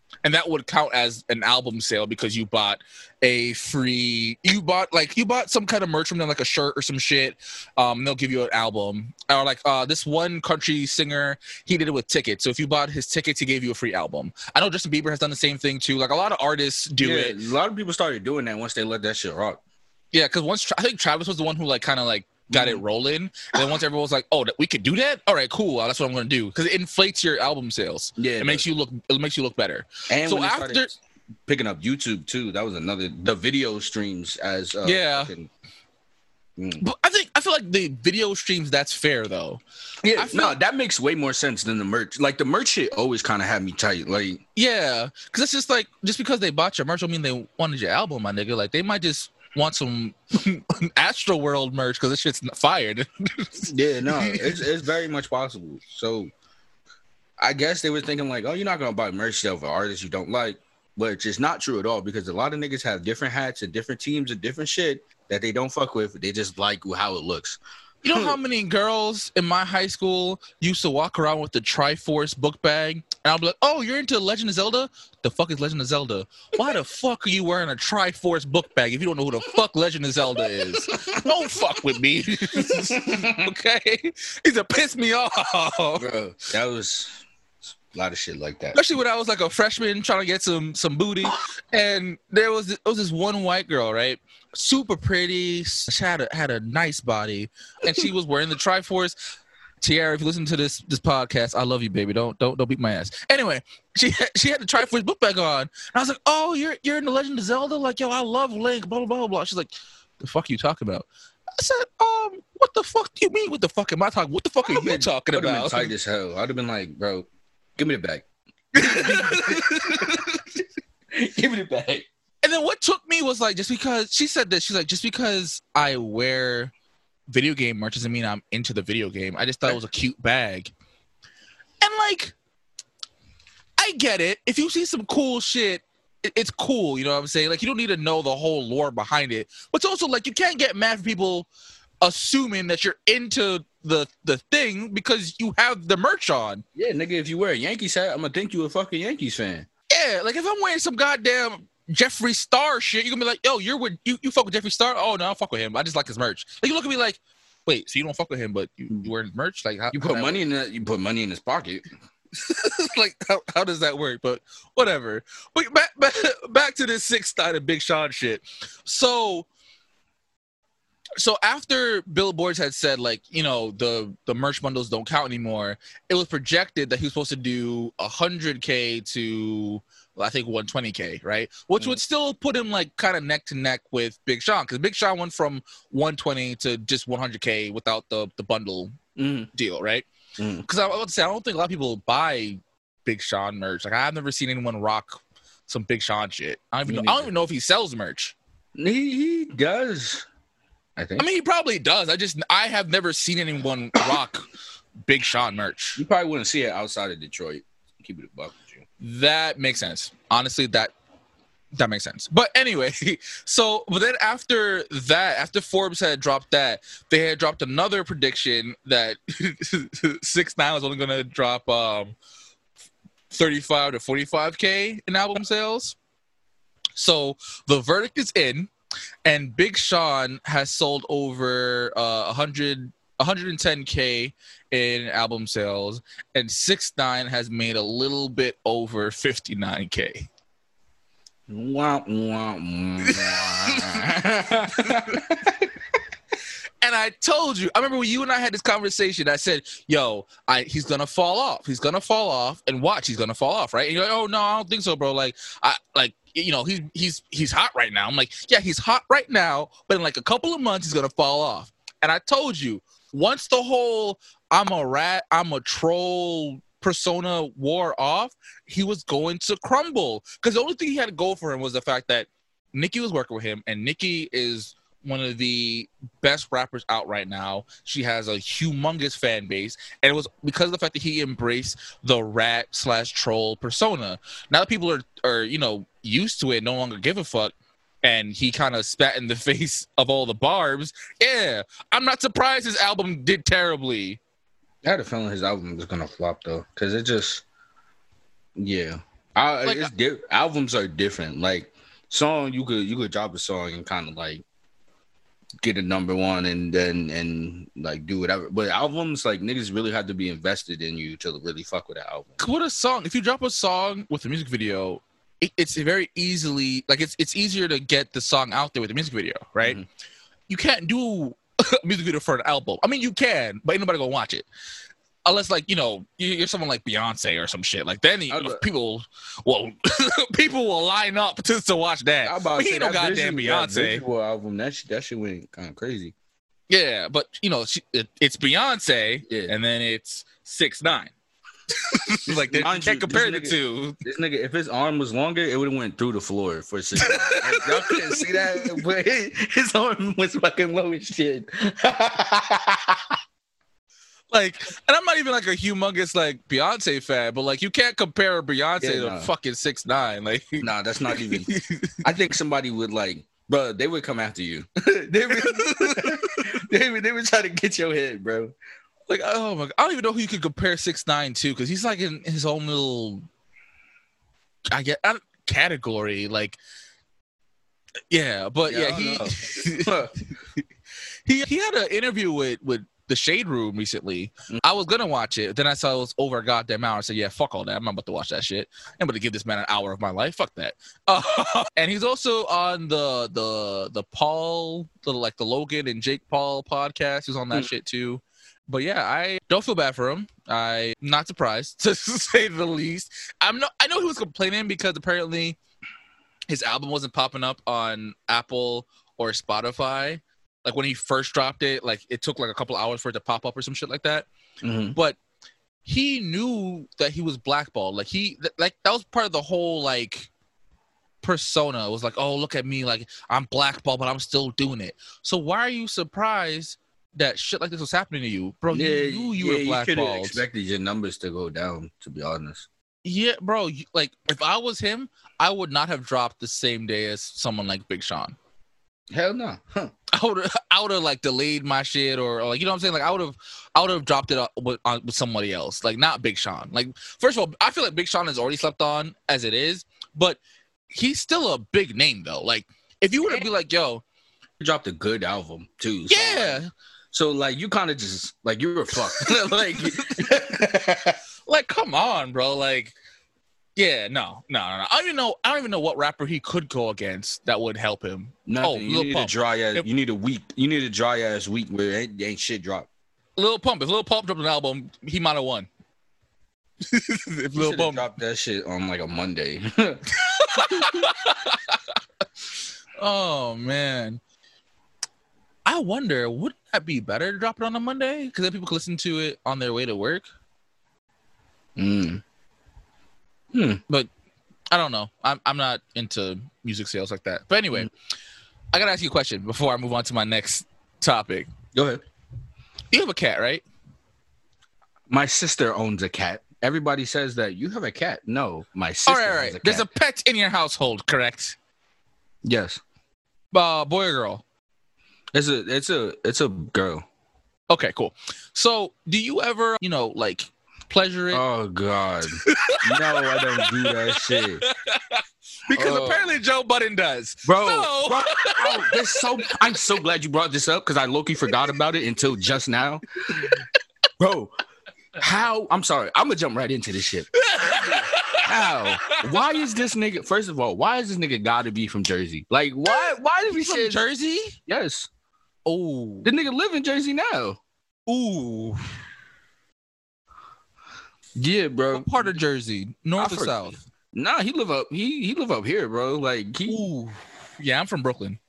C: And that would count as an album sale because you bought a free, you bought like, you bought some kind of merch from them, like a shirt or some shit. Um, they'll give you an album. Or like uh, this one country singer, he did it with tickets. So if you bought his tickets, he gave you a free album. I know Justin Bieber has done the same thing too. Like a lot of artists do
D: yeah,
C: it.
D: A lot of people started doing that once they let that shit rock.
C: Yeah, because once, I think Travis was the one who like kind of like, got it rolling, and then once everyone was like, "Oh, we could do that. All right, cool. That's what I'm going to do," because it inflates your album sales.
D: Yeah, it
C: it makes
D: does.
C: you look. It makes you look better.
D: And
C: so
D: when they
C: after
D: started picking up YouTube too, that was another the video streams as uh,
C: yeah.
D: fucking, mm.
C: But I think I feel like the video streams that's fair though.
D: Yeah,
C: I feel,
D: no, that makes way more sense than the merch. Like the merch shit always kind of had me tight. Like
C: yeah, because it's just like just because they bought your merch don't mean they wanted your album, my nigga. Like they might just want some Astro World merch because this shit's fired.
D: yeah, no, it's it's very much possible. So I guess they were thinking like, oh, you're not gonna buy merch stuff for artists you don't like, but it's just not true at all because a lot of niggas have different hats and different teams and different shit that they don't fuck with. They just like how it looks.
C: You know how many girls in my high school used to walk around with the Triforce book bag? And I'll be like, oh, you're into Legend of Zelda? The fuck is Legend of Zelda? Why the fuck are you wearing a Triforce book bag if you don't know who the fuck Legend of Zelda is? Don't fuck with me. Okay? He's a piss me off.
D: Bro, that was a lot of shit like that.
C: Especially when I was like a freshman trying to get some some booty. And there was, there was this one white girl, right? Super pretty. She had a, had a nice body. And she was wearing the Triforce. Tiara, if you listen to this this podcast, I love you, baby. Don't don't don't beat my ass. Anyway, she had, she had the Triforce book bag on. And I was like, oh, you're you're in the Legend of Zelda? Like, yo, I love Link, blah, blah, blah, blah. She's like, the fuck are you talking about? I said, um, what the fuck do you mean? What the fuck am I talking? What the fuck are you
D: been,
C: talking
D: I'd have
C: about?
D: been tight as hell. I'd have been like, bro, give me the bag. Give me the bag.
C: And then what took me was like, just because she said this, she's like, just because I wear video game merch doesn't mean I'm into the video game. I just thought it was a cute bag. And like, I get it. If you see some cool shit, it, it's cool. You know what I'm saying? Like, you don't need to know the whole lore behind it. But it's also like, you can't get mad for people assuming that you're into the the thing because you have the merch on.
D: Yeah, nigga, if you wear a Yankees hat, I'm gonna think you a fucking Yankees fan.
C: Yeah, like if I'm wearing some goddamn Jeffree Star shit, you're gonna be like, yo, you're with you, you fuck with Jeffree Star? Oh no, I don't fuck with him. I just like his merch. Like you look at me like, wait, so you don't fuck with him, but you, you wear his merch? Like how,
D: you put money in that you put money in his pocket.
C: Like how, how does that work? But whatever. But back back, back to this six nine and Big Sean shit. So So after billboards had said, like, you know, the, the merch bundles don't count anymore, it was projected that he was supposed to do one hundred K to, well, I think, one hundred twenty K, right? Which mm. would still put him, like, kind of neck to neck with Big Sean. Because Big Sean went from one hundred twenty to just one hundred K without the, the bundle mm. deal, right? Because mm. I would say, I don't think a lot of people buy Big Sean merch. Like, I've never seen anyone rock some Big Sean shit. I don't even, know, I don't even know if he sells merch.
D: He, he does. I think.
C: I mean, he probably does. I just, I have never seen anyone rock Big Sean merch.
D: You probably wouldn't see it outside of Detroit. Keep it a buck with you.
C: That makes sense. Honestly, that that makes sense. But anyway, so but then after that, after Forbes had dropped that, they had dropped another prediction that six nine was only going to drop um, thirty-five to forty-five K in album sales. So the verdict is in. And Big Sean has sold over uh, one hundred, one hundred ten K in album sales, and six nine has made a little bit over fifty-nine K.
D: Wah, wah, wah.
C: And I told you, I remember when you and I had this conversation, I said, yo, I, he's going to fall off. He's going to fall off, and watch, he's going to fall off, right? And you're like, oh, no, I don't think so, bro. Like, I like, you know, he's he's he's hot right now. I'm like, yeah, he's hot right now, but in like a couple of months, he's going to fall off. And I told you, once the whole I'm a rat, I'm a troll persona wore off, he was going to crumble. Because the only thing he had to go for him was the fact that Nicki was working with him, and Nicki is one of the best rappers out right now. She has a humongous fan base, and it was because of the fact that he embraced the rat slash troll persona. Now that people are, are you know, used to it, no longer give a fuck, and he kind of spat in the face of all the barbs. Yeah, I'm not surprised his album did terribly.
D: I had a feeling his album was gonna flop though, because it just, yeah. I,
C: Like,
D: it's di- albums are different. Like song, you could you could drop a song and kind of like get a number one and then and like do whatever. But albums, like niggas really have to be invested in you to really fuck with that album.
C: what a song! If you drop a song with a music video, it, it's very easily like it's it's easier to get the song out there with the music video, right?
D: Mhm.
C: You can't do a music video for an album. I mean, you can, but ain't nobody gonna watch it. Unless, like, you know, you're someone like Beyonce or some shit. Like, then you know, people, well, people will line up to, to watch that.
D: I about
C: But
D: to
C: he
D: say
C: ain't no
D: that
C: goddamn
D: visual- that
C: Beyonce.
D: visual album. That shit, that shit went kind of crazy.
C: Yeah, but you know, she, it, it's Beyonce,
D: Yeah.
C: and then it's six nine. Like, they
D: Mind
C: can't
D: you,
C: compare the
D: this nigga-
C: two.
D: This nigga, if his arm was longer, it would have went through the floor for six. Like, y'all couldn't see that, but his, his arm was fucking low as shit.
C: Like, and I'm not even like a humongous like Beyonce fan, but like, you can't compare Beyonce
D: Yeah,
C: to
D: nah.
C: fucking six nine. Like,
D: Nah, that's not even. I think somebody would like, bro. They would come after you. they would, they would, they would try to get your head, bro.
C: like, oh my, I don't even know who you could compare six nine to, because he's like in his own little, I get I don't- category. Like, yeah, but
D: Yeah,
C: yeah,
D: I
C: he
D: don't
C: he he had an interview with with the Shade Room recently.
D: Mm.
C: I was gonna watch it, then I saw it was over a goddamn hour. I said, yeah, fuck all that. I'm not about to watch that shit. I'm going to give this man an hour of my life. Fuck that. Uh, and he's also on the the the Paul, the like the Logan and Jake Paul podcast. He's on that
D: Mm.
C: shit too. But yeah, I don't feel bad for him. I'm not surprised, to say the least. I'm not. I know he was complaining because apparently his album wasn't popping up on Apple or Spotify. Like when he first dropped it, like it took like a couple hours for it to pop up or some shit like that.
D: Mhm.
C: But he knew that he was blackballed. Like he, th- like that was part of the whole like persona. It was like, oh, look at me, like I'm blackballed, but I'm still doing it. So why are you surprised that shit like this was happening to you, bro?
D: Yeah,
C: you knew you
D: yeah,
C: were
D: you could have
C: blackballed.
D: expected your numbers to go down. To be honest,
C: Yeah, bro. you- Like if I was him, I would not have dropped the same day as someone like Big Sean.
D: hell no. Huh.
C: I would I would have like delayed my shit or, or like, you know what I'm saying? Like I would have I would have dropped it with, on, with somebody else, like not Big Sean. Like first of all, I feel like Big Sean has already slept on as it is, but he's still a big name though. Like if you were to be like, yo,
D: You dropped a good album too. So,
C: yeah,
D: So like you kind of just like you were fucked. like
C: like come on, bro, like. Yeah, no, no, no, no. I don't even know. I don't even know what rapper he could go against that would help him.
D: nothing.
C: Oh,
D: you
C: Lil
D: need
C: Pump.
D: a dry ass.
C: If-
D: You need a week. You need a dry ass week where ain't, ain't shit drop.
C: Lil Pump. If Lil Pump dropped an album, he might have won. if
D: You
C: Lil
D: should have
C: Pump,
D: dropped that shit on like a Monday.
C: oh man, I wonder, would that be better to drop it on a Monday? Because then people can listen to it on their way to work.
D: mm.
C: I don't know. I'm I'm not into music sales like that. But anyway,
D: Mm.
C: I gotta ask you a question before I move on to my next topic.
D: Go ahead.
C: You have a cat, right?
D: My sister owns a cat. Everybody says that you have a cat. No, my sister
C: All right, all
D: owns
C: right.
D: a cat.
C: There's a pet in your household, correct?
D: yes.
C: Uh, boy or girl?
D: It's a it's a it's a girl.
C: Okay, cool. So, do you ever, you know, like pleasure it?
D: Oh God. No, I don't do that shit.
C: because
D: oh.
C: apparently Joe Budden does.
D: Bro,
C: So-
D: bro, bro, this so I'm so glad you brought this up because I low-key forgot about it until just now. Bro, how I'm sorry, I'm gonna jump right into this shit. How? Why is this nigga first of all, why is this nigga gotta be from Jersey? Like why why did we
C: He's from
D: say
C: Jersey?
D: yes?
C: Oh,
D: The nigga live in Jersey now.
C: ooh.
D: Yeah, bro.
C: What part of Jersey? North
D: I
C: or
D: for-
C: south?
D: Nah, he live up he he live up here, bro. Like he
C: Ooh. Yeah, I'm from Brooklyn.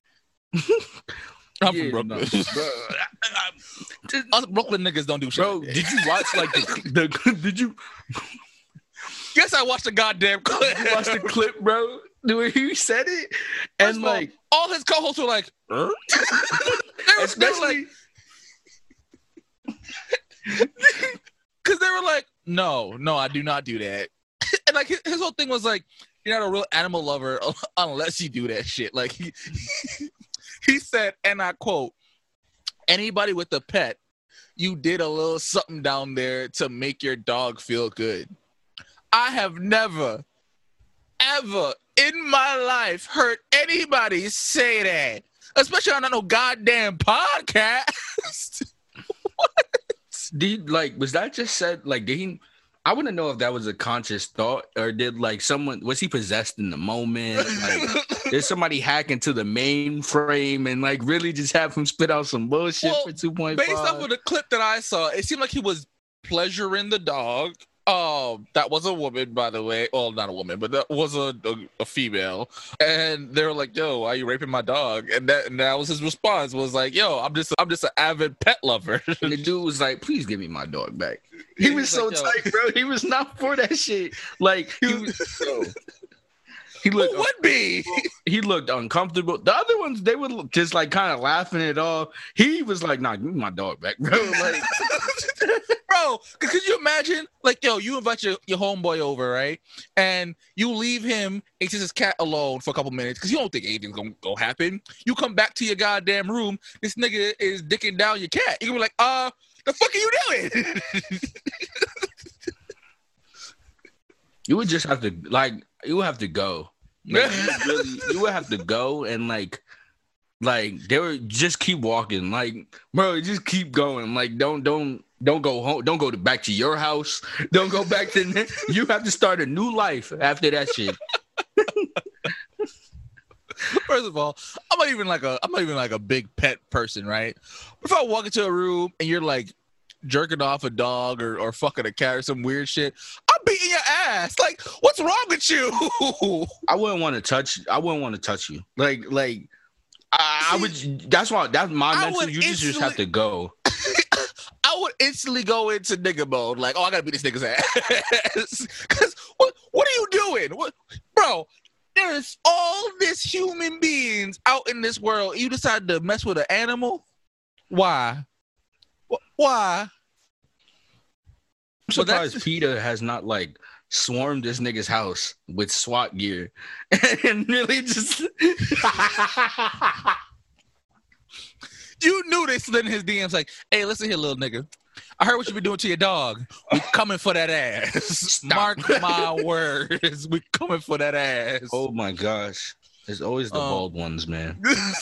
C: I'm
D: yeah,
C: from
D: no,
C: Brooklyn.
D: bro.
C: Us Brooklyn niggas don't do shit.
D: Bro,
C: like that.
D: did you watch like the, the did you
C: Yes, I watched the goddamn clip.
D: you watch the clip, bro? The way he said it,
C: First
D: and
C: of all,
D: like,
C: all his co-hosts were like, huh? they were, they were like,
D: especially,
C: because they were like, no, no, I do not do that. And like his, his whole thing was like, you're not a real animal lover unless you do that shit. Like he, he said, and I quote, anybody with a pet, you did a little something down there to make your dog feel good. I have never ever in my life heard anybody say that, especially on no goddamn podcast.
D: Did like was that just said like did he? I want to know if that was a conscious thought or did like someone was he possessed in the moment? Like did somebody hack into the mainframe and like really just have him spit out some bullshit
C: Well,
D: for two point five?
C: Based off of the clip that I saw, it seemed like he was pleasuring the dog. Um, that was a woman, by the way. Well, not a woman, but that was a, a, a female. And they were like, "Yo, why are you raping my dog?" And that and that was his response. Was like, "Yo, I'm just I'm just an avid pet lover."
D: And the dude was like, "Please give me my dog back." He was so
C: like,
D: tight, bro. He was not for that shit. Like he was so. He looked.
C: Who would be?
D: He looked uncomfortable. The other ones, they were just like kind of laughing it off. He was like, "Nah, give me my dog back, bro." Like,
C: bro, could you imagine? Like, yo, you invite your, your homeboy over, right? And you leave him and just his cat alone for a couple minutes because you don't think anything's gonna go happen. You come back to your goddamn room, this nigga is dicking down your cat. You can be like, uh, the fuck are you doing?
D: you would just have to like, you would have to go. Like, you, would really, you would have to go and like, like they would just keep walking. Like, bro, just keep going. Like, don't, don't. Don't go home. Don't go to, back to your house. Don't go back to. You have to start a new life after that shit.
C: First of all, I'm not even like a. I'm not even like a big pet person, right? If I walk into a room and you're like jerking off a dog or, or fucking a cat or some weird shit, I'm beating your ass. Like, what's wrong with you?
D: I wouldn't want to touch. I wouldn't want to touch you. Like, like I, I would. That's why. That's my
C: I
D: mental. You just,
C: instantly,
D: just have to go.
C: I would instantly go into nigga mode. Like, oh, I gotta beat this nigga's ass. Because what? What are you doing, what, bro? There's all this human beings out in this world. You decided to mess with an animal? Why? Why?
D: I'm surprised PETA has not like swarmed this nigga's house with SWAT gear and really just.
C: You knew they slid in his D Ms like, "Hey, listen here, little nigga. I heard what you been doing to your dog. We coming for that ass.
D: Stop.
C: Mark my words. We coming for that ass."
D: Oh my gosh. There's always the
C: um,
D: bald ones, man.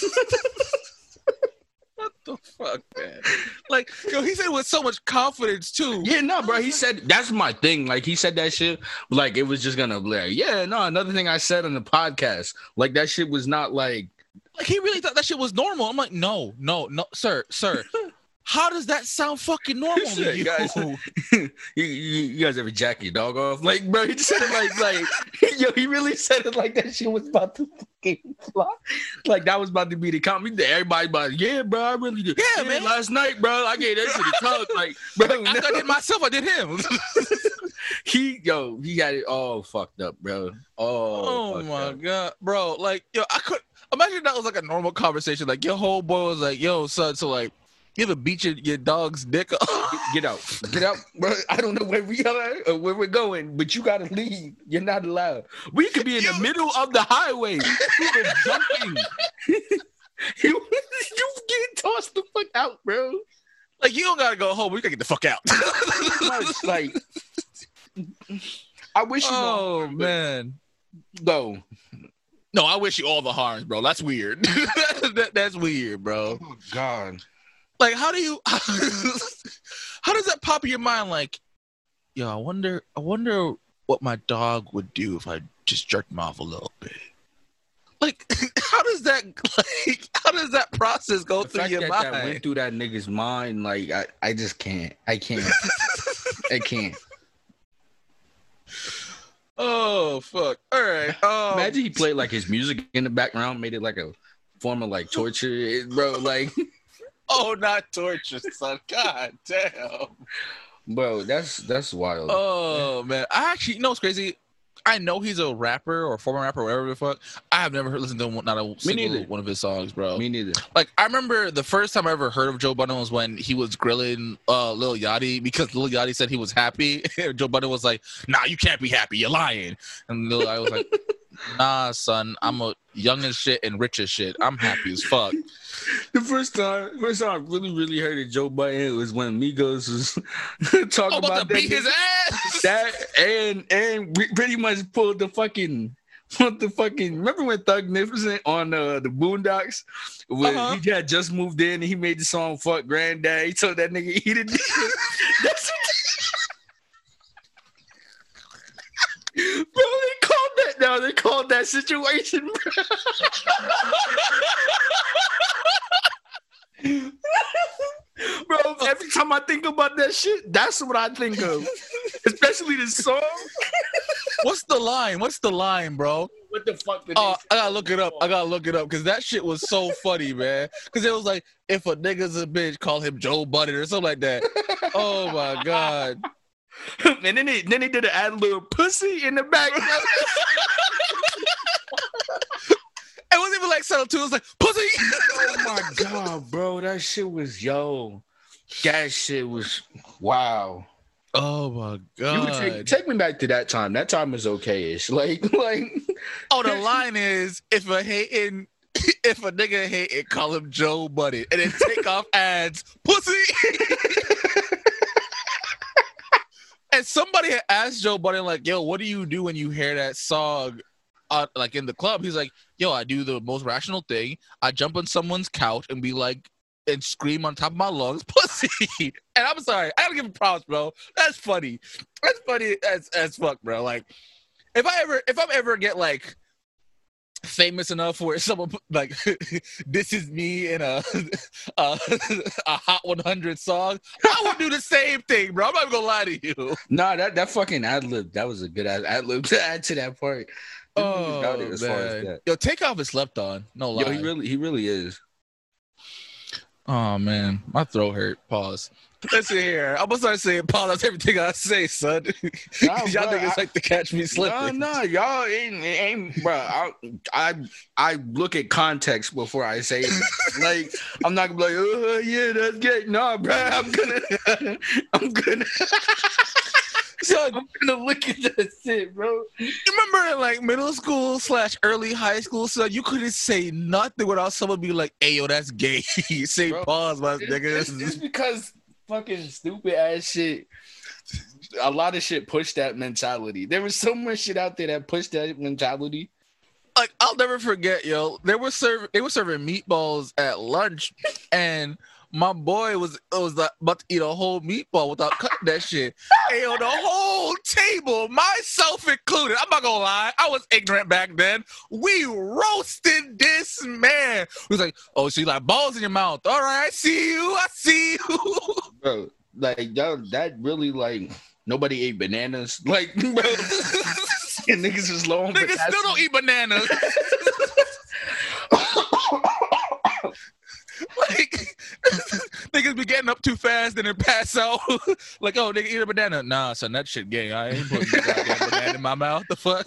C: What the fuck, man? Like, yo, he said it with so much confidence too.
D: Yeah, no, bro. He said that's my thing. Like he said that shit. Like it was just gonna be like, yeah, no. Another thing I said on the podcast. Like that shit was not like.
C: Like he really thought that shit was normal. I'm like, no, no, no, sir, sir. How does that sound fucking normal to you?
D: Guys, you, you, you guys ever jack your dog off? Like, bro, he just said it like, like, yo, he really said it like that shit was about to fucking fly. Like that was about to be the comment. Everybody about, yeah, bro, I really did.
C: Yeah,
D: yeah,
C: man.
D: Last night, bro, I gave that shit a tug. Like, bro,
C: After
D: no.
C: I did myself, I did him.
D: he, yo, he got it all fucked up, bro. Oh,
C: oh my
D: up.
C: god, bro. Like, yo, I could imagine that was like a normal conversation. Like your whole boy was like, yo, son, so like, you ever beat your, your dog's dick up?
D: Get out. Get out, bro. I don't know where we are or where we're going, but you gotta leave. You're not allowed. We could be in you, the middle of the highway. You were jumping. you, you get tossed the fuck out, bro.
C: Like you don't gotta go home. We gotta get the fuck out.
D: Like, I wish you.
C: Oh
D: know,
C: man.
D: Go.
C: No, I wish you all the harms, bro. That's weird. that, that's weird, bro.
D: Oh God.
C: Like, how do you? How does that pop in your mind? Like, yo, I wonder. I wonder what my dog would do if I just jerked him off a little bit. Like, how does that? Like, how does that process go
D: the
C: through
D: fact
C: your
D: that
C: mind?
D: That went through that nigga's mind. Like, I, I just can't. I can't. I can't.
C: Oh fuck! All right. Um,
D: Imagine he played like his music in the background, made it like a form of like torture, it, bro. Like.
C: Oh, not torture, son. God damn.
D: Bro, that's that's wild.
C: Oh, man. I actually, you know what's crazy? I know he's a rapper or former rapper or whatever the fuck. I have never heard, listened to one, not a single
D: neither.
C: one of his songs, bro.
D: Me neither.
C: Like, I remember the first time I ever heard of Joe Budden was when he was grilling uh, Lil Yachty because Lil Yachty said he was happy. Joe Budden was like, nah, you can't be happy. You're lying. And Lil Yachty was like, nah, son, I'm a young as shit and rich as shit. I'm happy as fuck.
D: The first time, first time I really, really heard of Joe Budden was when Migos was talking
C: Oh, about,
D: about
C: to
D: that,
C: beat his ass.
D: that and and pretty much pulled the fucking what the fucking remember when Thug Nificent on uh, the Boondocks when
C: Uh-huh.
D: he had just moved in and he made the song "Fuck Granddad." He told that nigga he didn't. That's bro. They called that now. They called that situation, bro. Bro, every time I think about that shit, that's what I think of. Especially the song.
C: What's the line? What's the line, bro?
D: What the fuck did
C: Oh,
D: they
C: I gotta look it up. I gotta look it up because that shit was so funny, man. Because it was like, if a nigga's a bitch, call him Joe Budden or something like that. Oh my god.
D: And then they then they did an ad little pussy in the back.
C: It wasn't even like settle two. It was like pussy.
D: Oh my god, bro, that shit was yo. That shit was wow.
C: Oh my
D: You would take,
C: god.
D: take me back to that time. That time was okay-ish. Like, like
C: Oh, the line is if a hating, if a nigga hating, call him Joe Budden, and then take off ads, pussy. And somebody had asked Joe Budden, like, yo, what do you do when you hear that song, uh, like in the club? He's like, yo, I do the most rational thing. I jump on someone's couch and be like, and scream on top of my lungs, pussy. And I'm sorry, I gotta give him props, bro. That's funny. That's funny as as fuck, bro. Like, if I ever, if I'm ever get like famous enough where someone put, like this is me in a a, a Hot one hundred song, I would do the same thing, bro. I'm not gonna lie to you.
D: nah, that, that fucking ad lib, that was a good ad, ad lib to add to that part. Them niggas got it as far as
C: man.
D: that.
C: Yo, Takeoff is slept on. No lie.
D: Yo, he really he really is.
C: Oh man, my throat hurt. Pause. Listen here. I'm gonna start saying pause. That's everything I say, son.
D: Nah,
C: Y'all
D: bro,
C: niggas
D: I-
C: like to catch me
D: No,
C: slipping.
D: no, y'all ain't, ain't bro. I, I I look at context before I say it. Like, I'm not gonna be like, oh yeah, that's good. No, bro, I'm gonna, I'm gonna,
C: Son,
D: I'm gonna look at that shit, bro.
C: you remember in like middle school slash early high school, son, you couldn't say nothing without someone being like, "Hey, yo, that's gay." Say
D: Bro,
C: pause, my
D: It's,
C: nigga.
D: it's, it's because fucking stupid ass shit. A lot of shit pushed that mentality. There was so much shit out there that pushed that mentality.
C: Like, I'll never forget, yo. They were serving they were serving meatballs at lunch, and my boy was was like, about to eat a whole meatball without cutting that shit. And yo, the whole table, myself included, I'm not gonna lie, I was ignorant back then. We roasted this man. He was like, "Oh, so you like balls in your mouth? All right, I see you. I see you."
D: Bro, like yo, that really like nobody ate bananas. Like, bro, and niggas was low on
C: Niggas still don't eat bananas. Like, niggas be getting up too fast and then pass out. Like, oh, nigga, eat a banana. Nah, son, that shit gay. I ain't putting no goddamn banana in my mouth. The fuck?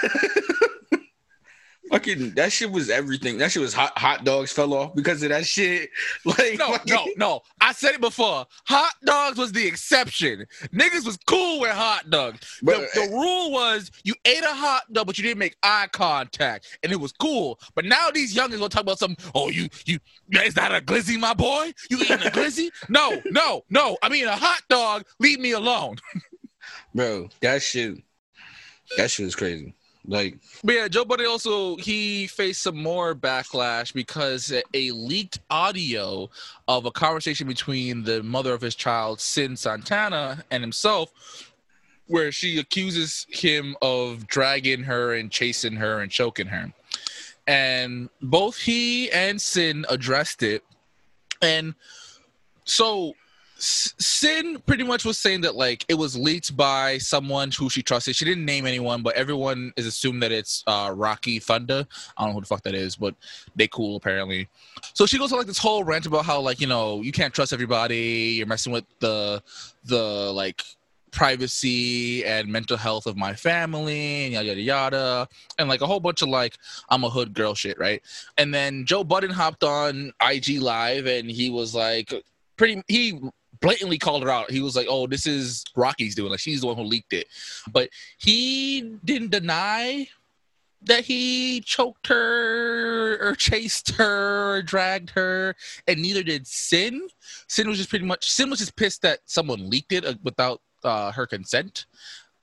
D: Fucking that shit was everything. That shit was hot. Hot dogs fell off because of that shit. Like,
C: No,
D: fucking-
C: no, no. I said it before. Hot dogs was the exception. Niggas was cool with hot dogs. The,
D: But-
C: the rule was you ate a hot dog, but you didn't make eye contact, and it was cool. But now these youngins gonna talk about something. Oh, you, you, is that a glizzy, my boy? You eating a glizzy? No, no, no. I mean a hot dog. Leave me alone.
D: bro, that shit, that shit was crazy. Like,
C: But yeah, Joe Budden also, he faced some more backlash because a leaked audio of a conversation between the mother of his child, Sin Santana, and himself, where she accuses him of dragging her and chasing her and choking her. And both he and Sin addressed it. And so S- Sin pretty much was saying that like it was leaked by someone who she trusted. She didn't name anyone, but everyone is assumed that it's uh, Rocky Thunder. I don't know who the fuck that is, but they cool apparently. So she goes on like this whole rant about how like, you know, you can't trust everybody. You're messing with the the like privacy and mental health of my family and yada yada yada, and like a whole bunch of like I'm a hood girl shit, right? And then Joe Budden hopped on I G Live and he was like pretty he blatantly called her out. He was like, "Oh, this is Rocky's doing. Like, she's the one who leaked it." But he didn't deny that he choked her or chased her or dragged her, and neither did Sin. Sin was just pretty much Sin was just pissed that someone leaked it uh, without uh, her consent.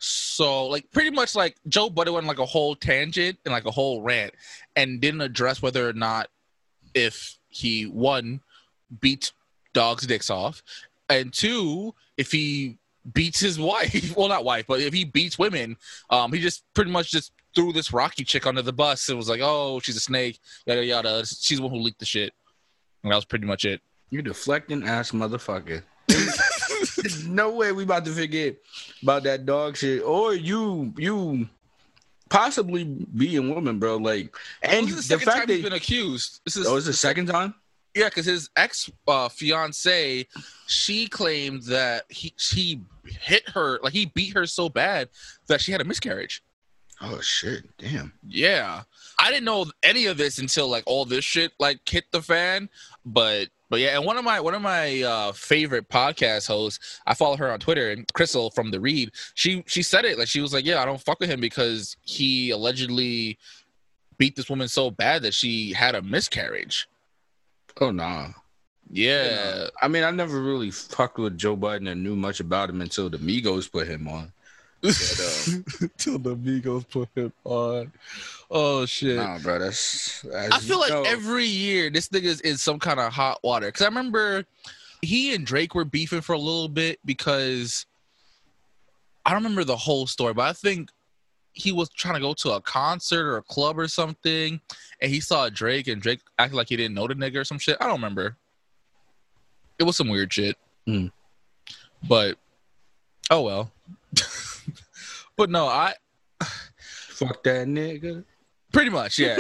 C: So, like, pretty much, like, Joe Budden went like a whole tangent and like a whole rant, and didn't address whether or not if he one beat dogs' dicks off, and two, if he beats his wife. Well, not wife, but if he beats women, um, he just pretty much just threw this Rocky chick under the bus. It was like, oh, she's a snake, yada yada. She's the one who leaked the shit, and that was pretty much it.
D: You deflecting ass motherfucker. There's no way we about to forget about that dog shit, or you you possibly being woman, bro. Like, and
C: this is the
D: the
C: second
D: fact
C: time
D: that
C: he's been accused. This is
D: oh, it's the second time.
C: Yeah, because his ex uh, fiance, she claimed that he he hit her, like he beat her so bad that she had a miscarriage.
D: Oh shit! Damn.
C: Yeah, I didn't know any of this until like all this shit like hit the fan. But but yeah, and one of my one of my uh, favorite podcast hosts, I follow her on Twitter, and Crystal from The Read, she she said it like she was like, yeah, I don't fuck with him because he allegedly beat this woman so bad that she had a miscarriage.
D: Oh nah.
C: Yeah.
D: You know, I mean, I never really fucked with Joe Budden and knew much about him until the Migos put him on. But, uh,
C: Till the Migos put him on. Oh shit.
D: Nah, bro, that's. that's
C: I feel like
D: know.
C: every year this nigga's in some kind of hot water. Cause I remember he and Drake were beefing for a little bit because I don't remember the whole story, but I think he was trying to go to a concert or a club or something, and he saw Drake, and Drake acted like he didn't know the nigga or some shit. I don't remember. It was some weird shit.
D: Mm.
C: But oh well. But no, I
D: fuck that nigga.
C: Pretty much, yeah.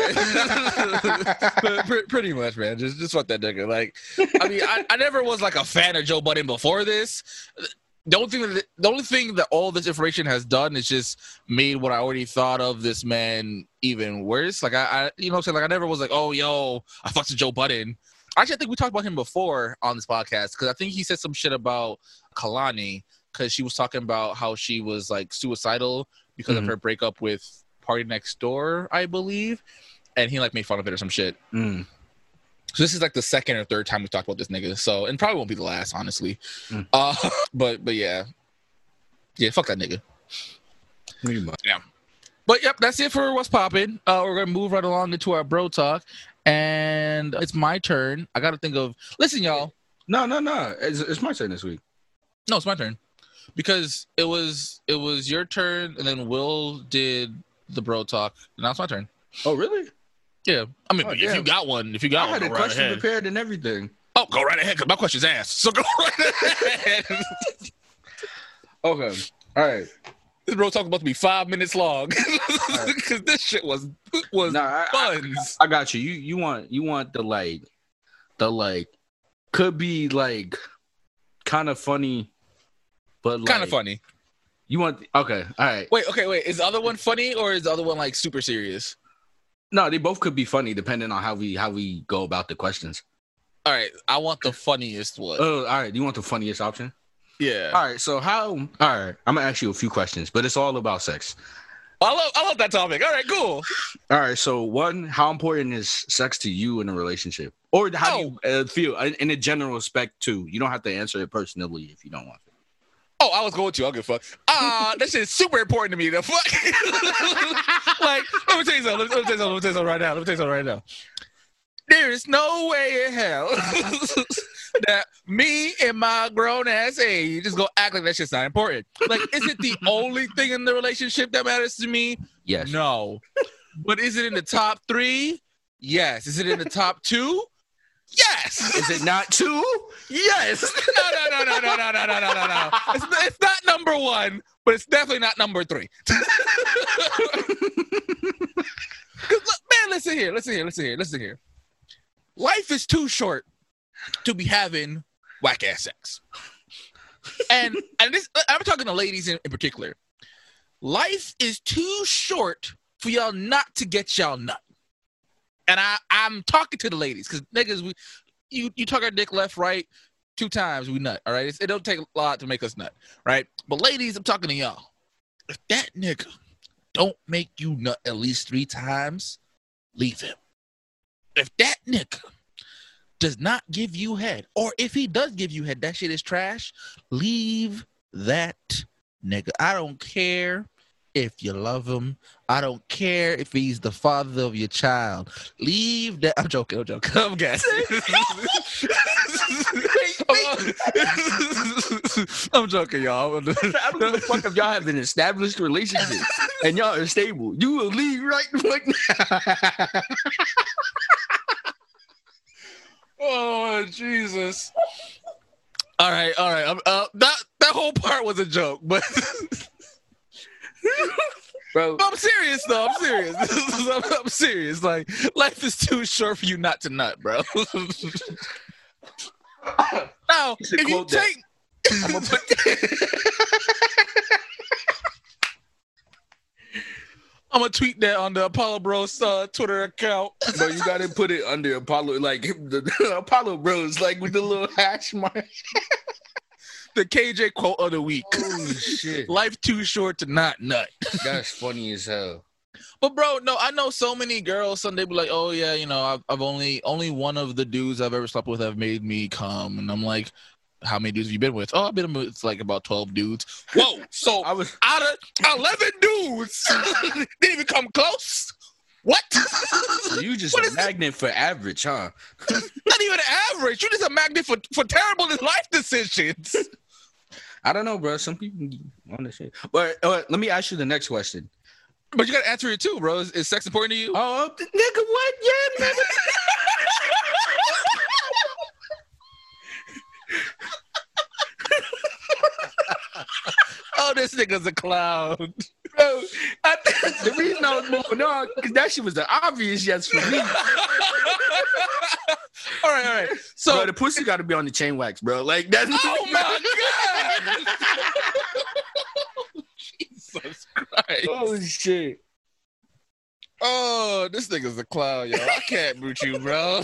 C: Pretty much, man. Just just fuck that nigga. Like, I mean, I, I never was like a fan of Joe Budden before this. The only thing that the only thing that all this information has done is just made what I already thought of this man even worse. Like I, I you know what I'm saying? Like I never was like, oh yo, I fucked with Joe Budden. Actually, I think we talked about him before on this podcast because I think he said some shit about Kalani because she was talking about how she was like suicidal because mm-hmm. of her breakup with Party Next Door, I believe, and he like made fun of it or some shit.
D: Mm.
C: So this is like the second or third time we talked about this nigga. So, and probably won't be the last, honestly.
D: Mm.
C: Uh, but but yeah, yeah, fuck that nigga. Yeah. But yep, that's it for what's popping. Uh, we're gonna move right along into our bro talk, and it's my turn. I gotta think of. Listen, y'all.
D: No, no, no. It's, it's my turn this week.
C: No, it's my turn because it was it was your turn, and then Will did the bro talk. Now it's my turn.
D: Oh, really?
C: Yeah. I mean,
D: oh,
C: if
D: damn.
C: you got one, if you got
D: I
C: one,
D: had
C: go
D: a
C: right
D: question
C: ahead.
D: prepared and everything.
C: Oh, go right ahead, because my question's ass. So go right ahead.
D: Okay. All right.
C: This bro talk about to be five minutes long because right. This shit was was
D: nah,
C: buns.
D: I, I, I got you. You you want you want the like the like could be like kind of funny, but like,
C: kind of funny.
D: You want okay? All right.
C: Wait. Okay. Wait. Is the other one funny or is the other one like super serious?
D: No, they both could be funny depending on how we how we go about the questions.
C: All right. I want the funniest one.
D: Oh, all right. You want the funniest option?
C: Yeah.
D: All right. So how? All right. I'm gonna ask you a few questions, but it's all about sex.
C: I love I love that topic. All right. Cool.
D: All right. So one, how important is sex to you in a relationship, or how oh. do you uh, feel in a general respect too? You don't have to answer it personally if you don't want to.
C: Oh, I was going to. I don't give a fuck. Ah, uh, that shit is super important to me. The fuck. Like, let me tell you something. Let me tell you something. Let me tell you something right now. Let me tell you something right now. There is no way in hell that me and my grown ass age just go act like that shit's not important. Like, is it the only thing in the relationship that matters to me?
D: Yes.
C: No. But is it in the top three? Yes. Is it in the top two? Yes.
D: Is it not two? Yes.
C: No, no, no, no, no, no, no, no, no, no. It's, it's not number one, but it's definitely not number three. Look, man, listen here, listen here, listen here, listen here. Life is too short to be having whack ass sex. And and this, I'm talking to ladies in, in particular. Life is too short for y'all not to get y'all nut. And I, I'm talking to the ladies because niggas, we, you, you talk our dick left, right, two times, we nut, all right? It's, it don't take a lot to make us nut, right? But ladies, I'm talking to y'all. If that nigga don't make you nut at least three times, leave him. If that nigga does not give you head, or if he does give you head, that shit is trash, leave that nigga, I don't care if you love him. I don't care if he's the father of your child. Leave that. I'm joking. I'm joking. I'm gassing. I'm joking, y'all.
D: I don't give a fuck if y'all have an established relationship and y'all are stable. You will leave right the fuck now.
C: Oh, Jesus. All right, all right. Um, uh, that that whole part was a joke, but
D: bro,
C: I'm serious though. I'm serious. I'm, I'm serious. Like, life is too short for you not to nut, bro. Now,
D: You should
C: if you
D: quote that.
C: take,
D: I'm gonna put
C: I'm gonna tweet that on the Apollo Bros uh, Twitter account.
D: Bro, you gotta put it under Apollo, like the, the Apollo Bros, like with the little hash mark.
C: The K J quote of the week.
D: Oh shit,
C: Life too short to not nut.
D: that's funny as hell.
C: But bro, no, I know so many girls. Some they be like, "Oh yeah, you know, I've, I've only only one of the dudes I've ever slept with have made me come," and I'm like, "How many dudes have you been with?" "Oh, I've been with like about twelve dudes." Whoa! So
D: I was
C: out of eleven dudes, didn't even come close. What?
D: you just
C: What
D: a
C: is
D: magnet for average, huh?
C: Not even average. You're just a magnet for for terrible life decisions.
D: I don't know, bro. Some people on the shit. But uh, let me ask you the next question.
C: But you gotta answer it too, bro. Is, is sex important to you?
D: Oh, nigga, what? Yeah, nigga.
C: Oh, this nigga's a clown.
D: Bro, I think the reason I was moving on because that shit was the obvious yes for me.
C: All right, all right. So
D: Bro, the pussy got to be on the chain wax, bro. Like that's.
C: oh my god! Jesus Christ!
D: Oh shit!
C: Oh, this nigga's a clown, yo. I can't root you, bro.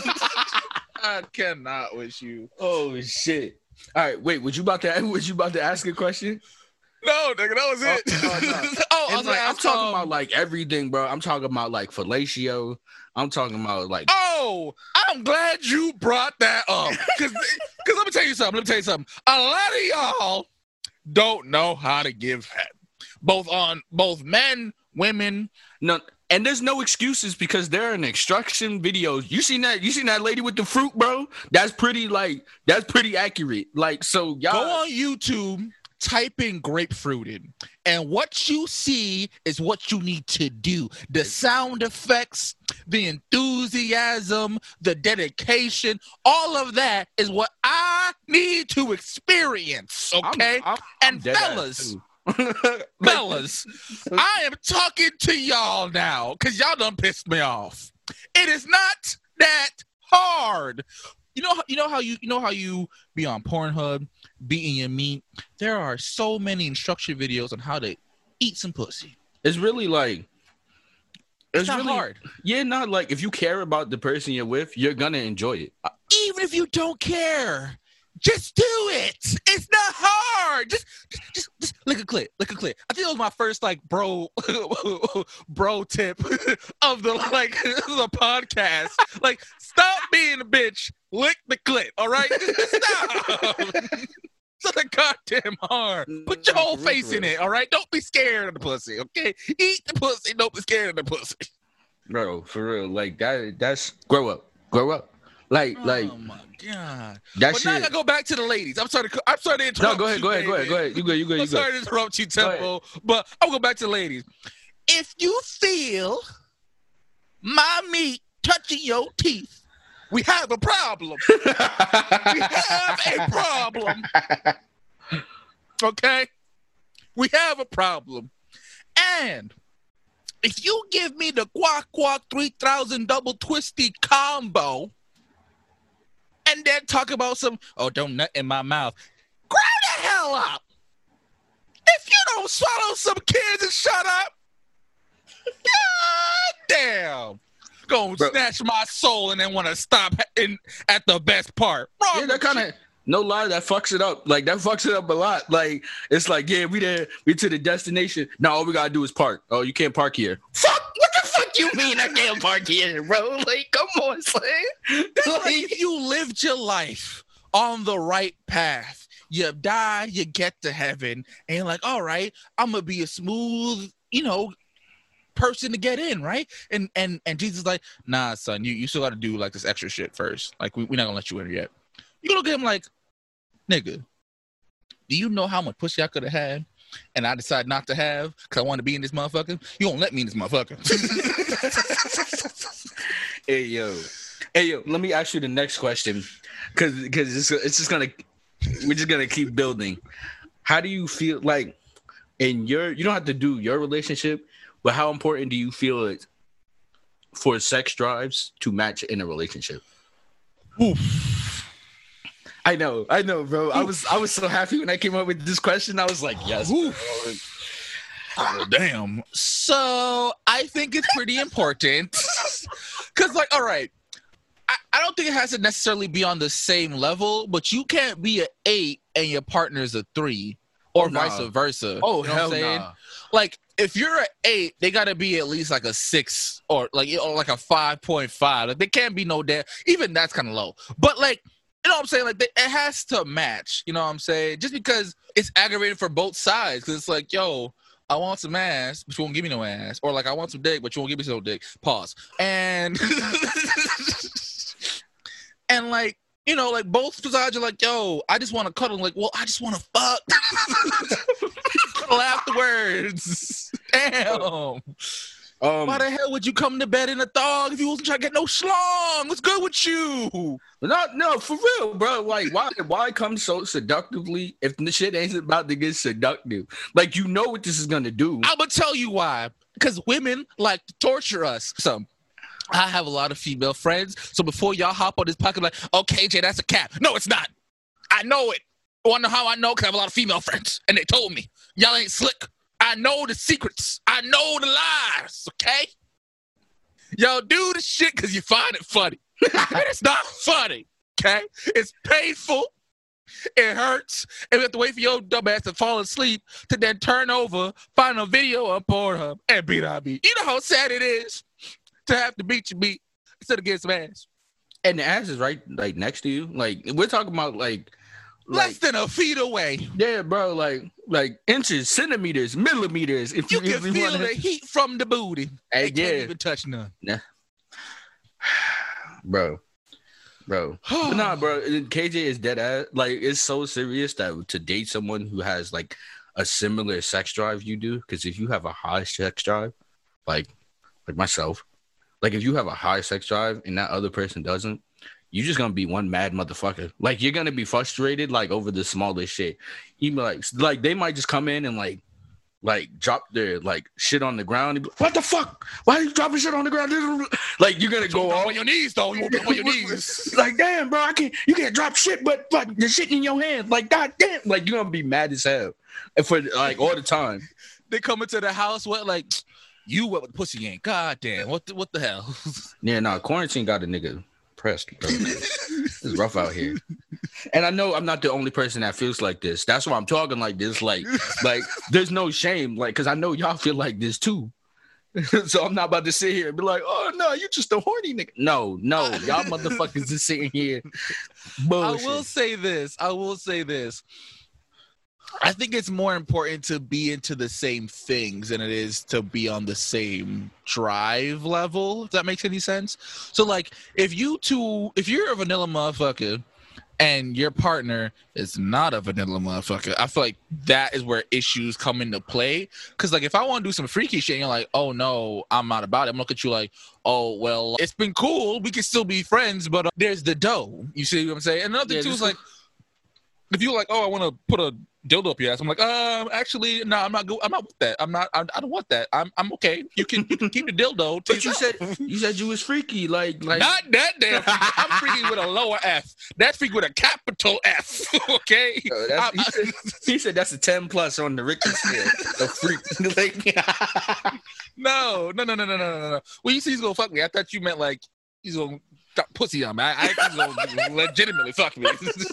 C: I cannot with you.
D: Oh shit! All right, wait. Was you about to? Was you about to ask a question?
C: No, nigga, that was it.
D: Oh, no, no.
C: Oh, I
D: And
C: was
D: like,
C: gonna
D: I'm
C: ask,
D: talking
C: um,
D: about like everything, bro. I'm talking about like fellatio. I'm talking about like.
C: Oh, I'm glad you brought that up. Cause, cause let me tell you something. Let me tell you something. A lot of y'all don't know how to give head. Both on both men, women.
D: No, and there's no excuses because there are an instruction videos. You seen that? You seen that lady with the fruit, bro? That's pretty like that's pretty accurate. Like so, y'all
C: Go on YouTube, type in grapefruit in, and what you see is what you need to do. The sound effects, the enthusiasm, the dedication, all of that is what I need to experience. Okay,
D: I'm- I'm- I'm
C: and
D: dead ass,
C: fellas.
D: too.
C: Fellas, I am talking to y'all now because y'all done pissed me off. It is not that hard. You know, you know how you you know how you be on Pornhub beating your meat. There are so many instruction videos on how to eat some pussy.
D: It's really like
C: It's,
D: it's
C: not
D: really
C: hard.
D: Yeah, not like if you care about the person you're with, you're gonna enjoy it.
C: Even if you don't care, just do it. It's not hard. Just, just, just, just lick a clit, lick a clit. I think that was my first like bro, bro tip of the like the podcast. Like, stop being a bitch. Lick the clit. All right, stop. It's not that goddamn hard. Put your whole face in it. All right, don't be scared of the pussy. Okay, eat the pussy. Don't be scared of the pussy.
D: Bro, for real. Like that that's grow up. Grow up. Like like
C: Oh my god.
D: that
C: But now I
D: shit.
C: gotta go back to the ladies. I'm sorry to. I'm sorry to
D: No,
C: interrupt.
D: go ahead,
C: you,
D: go ahead, go ahead,
C: baby.
D: go ahead. You good, you good,
C: I'm
D: you
C: sorry
D: good.
C: to interrupt you,
D: Go ahead.
C: Tempo, but I'll go back to the ladies. If you feel my meat touching your teeth, we have a problem. We have a problem. Okay? We have a problem. And if you give me the Quack Quack three thousand double twisty combo and then talk about some, oh, don't nut in my mouth, grow the hell up. If you don't swallow some kids and shut up, god damn. Gonna
D: Bro.
C: snatch my soul and then want to stop in at the best part. Wrong
D: Yeah, that
C: with
D: kind
C: you.
D: of no lie, that fucks it up. Like that fucks it up a lot. Like it's like, yeah, we there, we to the destination. Now all we gotta do is park. Oh, you can't park here. Fuck! What the fuck you mean I can't park here, bro? Like, come on, son.
C: Like, if you lived your life on the right path, you die, you get to heaven, and you're like, all right, I'm gonna be a smooth, you know, person to get in, right? And and and Jesus is like, nah, son, you, you still got to do like this extra shit first. Like we, we're not gonna let you in yet. You look at him like, nigga, do you know how much pussy I could have had, and I decided not to have because I want to be in this motherfucker? You won't let me in this motherfucker.
D: Hey yo, hey yo, let me ask you the next question, because because it's, it's just gonna we're just gonna keep building. How do you feel like in your? You don't have to do your relationship, but how important do you feel it for sex drives to match in a relationship?
C: Oof.
D: I know, I know, bro. I was I was so happy when I came up with this question. I was like, yes.
C: Oh, damn. So I think it's pretty important. Because, like, all right, I, I don't think it has to necessarily be on the same level, but you can't be an eight and your partner's a three, or
D: Oh, nah.
C: vice versa.
D: Oh,
C: You know
D: hell
C: what I'm saying?
D: nah.
C: Like, if you're an eight, they got to be at least like a six or like or like a five point five. Like, they can't be no damn. Even that's kind of low. But, like, you know what I'm saying? Like, they, it has to match. You know what I'm saying? Just because it's aggravating for both sides. Because it's like, yo, I want some ass, but you won't give me no ass. Or like, I want some dick, but you won't give me some dick. Pause. And, and like, you know, like both sides are like, yo, I just want to cuddle. Like, well, I just want to fuck. Cuddle afterwards. Damn.
D: Um,
C: Why the hell would you come to bed in a thong if you wasn't trying to get no schlong? What's good with you?
D: No, no, for real, bro. Like, why, why come so seductively if the shit ain't about to get seductive? Like, you know what this is gonna do.
C: I'm gonna tell you why. Because women like to torture us. So I have a lot of female friends. So before y'all hop on this podcast, like, oh, K J, that's a cap. No, it's not. I know it. Wanna know how I know? Because I have a lot of female friends, and they told me y'all ain't slick. I know the secrets. I know the lies. Okay. Y'all do the shit because you find it funny. And it's not funny, okay? It's painful. It hurts. And we have to wait for your dumb ass to fall asleep to then turn over, find a video on Pornhub, and beat on beat. You know how sad it is to have to beat your beat instead of getting some ass.
D: And the ass is right, like, next to you. Like, we're talking about, like,
C: Less
D: like
C: than a feet away.
D: yeah, bro, like, like inches, centimeters, millimeters. If
C: You
D: you,
C: can
D: if you
C: feel
D: wanna...
C: the heat from the booty.
D: Hey,
C: They
D: yeah.
C: can't even touch none.
D: Nah. Bro, bro, but nah, bro. K J is dead ass. Like, it's so serious that to date someone who has like a similar sex drive you do, because if you have a high sex drive, like like myself, like if you have a high sex drive and that other person doesn't, you're just gonna be one mad motherfucker. Like, you're gonna be frustrated like over the smallest shit. You be like, like they might just come in and like. Like drop their like shit on the ground. And be like, what the fuck? Why are you dropping shit on the ground? Like, you're gonna go
C: Drop
D: off
C: on your knees, though. You won't drop on your knees.
D: Like, damn, bro, I can't. You can't drop shit, but fuck, the shit in your hand. Like, god damn, like you're gonna be mad as hell, and for like all the time.
C: They come into the house, what like you wet with pussy ain't. God damn, what the, what the hell?
D: Yeah, nah, quarantine got a nigga pressed, bro. It's rough out here. And I know I'm not the only person that feels like this. That's why I'm talking like this. Like, like there's no shame. Like, because I know y'all feel like this too. So I'm not about to sit here and be like, oh, no, you just a horny nigga. No, no. Y'all motherfuckers is sitting here. Bullshit.
C: I will say this. I will say this. I think it's more important to be into the same things than it is to be on the same drive level, if that makes any sense. So, like, if you two, if you're a vanilla motherfucker and your partner is not a vanilla motherfucker, I feel like that is where issues come into play. Because, like, if I want to do some freaky shit and you're like, oh, no, I'm not about it, I'm looking at you like, oh, well, it's been cool. We can still be friends, but uh, there's the dough. You see what I'm saying? And another
D: Yeah,
C: thing, too,
D: this
C: is like, if you're like, oh, I want to put a dildo up your ass, I'm like, um, actually, no, I'm not go- I'm not with that. I'm not. I, I don't want that. I'm. I'm okay. You can, you can keep the dildo. to
D: But you
C: yourself.
D: said you said you was freaky, like like
C: Not that damn freaky. I'm freaky with a lower F. That's freaky with a capital F. Okay.
D: Uh, that's,
C: I-
D: he, said, he said that's a ten plus on the Richter scale. A freak. Like,
C: no, no, no, no, no, no, no, no. When you see he's gonna fuck me, I thought you meant like he's gonna drop pussy on me. I, I think he's gonna legitimately fuck me.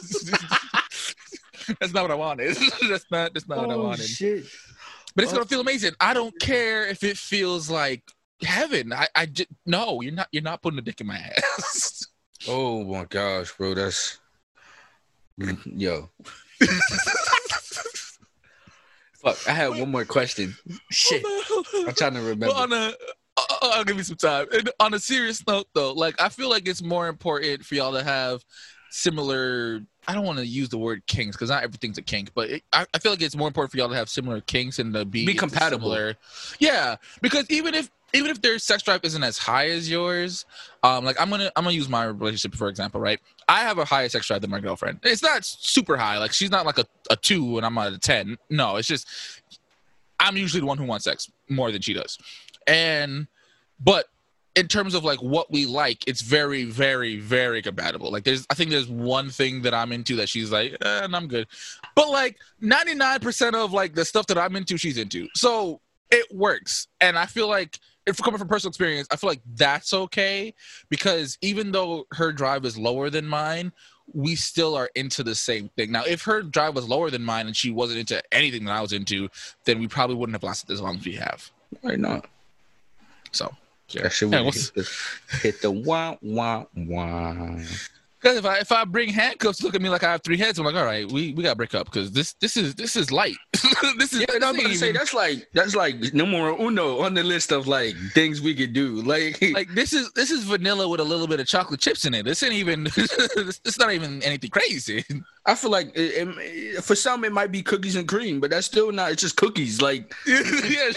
C: That's not what I wanted. That's not. That's not what I
D: oh
C: wanted.
D: shit.
C: But it's
D: Oh.
C: gonna feel amazing. I don't care if it feels like heaven. I, I just no. You're not. You're not putting a dick in my ass.
D: Oh my gosh, bro. That's yo. Fuck, I had one more question. Shit, I'm trying to remember.
C: Well, on a, I'll, I'll give you some time. And on a serious note, though, like I feel like it's more important for y'all to have similar. I don't want to use the word kinks because not everything's a kink, but it, I, I feel like it's more important for y'all to have similar kinks and to be,
D: Be compatible.
C: Similar. Yeah, because even if even if their sex drive isn't as high as yours, um, like I'm gonna I'm gonna use my relationship for example, right? I have a higher sex drive than my girlfriend. It's not super high. Like she's not like a, a two and I'm at a ten. No, it's just I'm usually the one who wants sex more than she does. And but in terms of like what we like, it's very, very, very compatible. Like there's I think there's one thing that I'm into that she's like, eh, and I'm good. But like ninety-nine percent of like the stuff that I'm into, she's into. So it works. And I feel like if coming from personal experience, I feel like that's okay because even though her drive is lower than mine, we still are into the same thing. Now, if her drive was lower than mine and she wasn't into anything that I was into, then we probably wouldn't have lasted as long as we have.
D: Why not?
C: So, yeah.
D: That shit
C: Yeah,
D: would
C: what's-
D: hit the, hit the wah, wah, wah.
C: Because if I if I bring handcuffs, look at me like I have three heads. I'm like, all right, we, we gotta break up because this this is this is light. this is
D: Yeah,
C: this
D: no, I'm
C: ain't
D: about to say
C: even-
D: that's like that's like numero uno on the list of like things we could do. Like,
C: like this is this is vanilla with a little bit of chocolate chips in it. This ain't even this, it's not even anything crazy.
D: I feel like it, it, for some it might be cookies and cream, but that's still not. It's just cookies. Like,
C: yeah.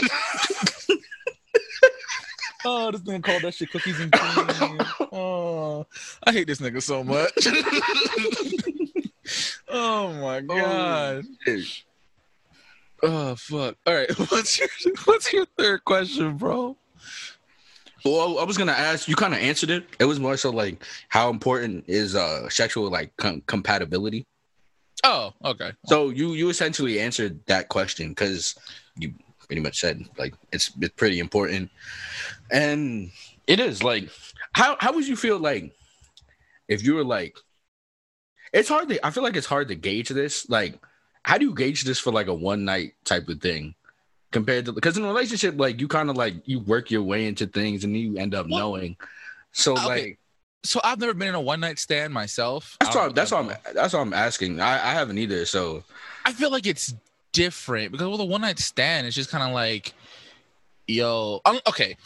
C: Oh, this nigga called that shit cookies and cream. Oh, I hate this nigga so much. Oh my god.
D: shit.
C: Oh fuck. All right. What's your What's your third question, bro?
D: Well, I was gonna ask. You kind of answered it. It was more so like how important is uh sexual like com- compatibility.
C: Oh, okay.
D: So you you essentially answered that question because you pretty much said like it's it's pretty important, and it is like how how would you feel like if you were like it's hard to I feel like it's hard to gauge this like how do you gauge this for like a one night type of thing compared to because in a relationship like you kind of like you work your way into things and you end up
C: Well,
D: knowing so
C: okay.
D: like
C: So I've never been in a one night stand myself.
D: that's
C: I
D: all
C: don't
D: that's
C: know.
D: all I'm that's all I'm asking I, I haven't either so
C: I feel like it's different because with a one night stand, it's just kind of like, yo, um, okay.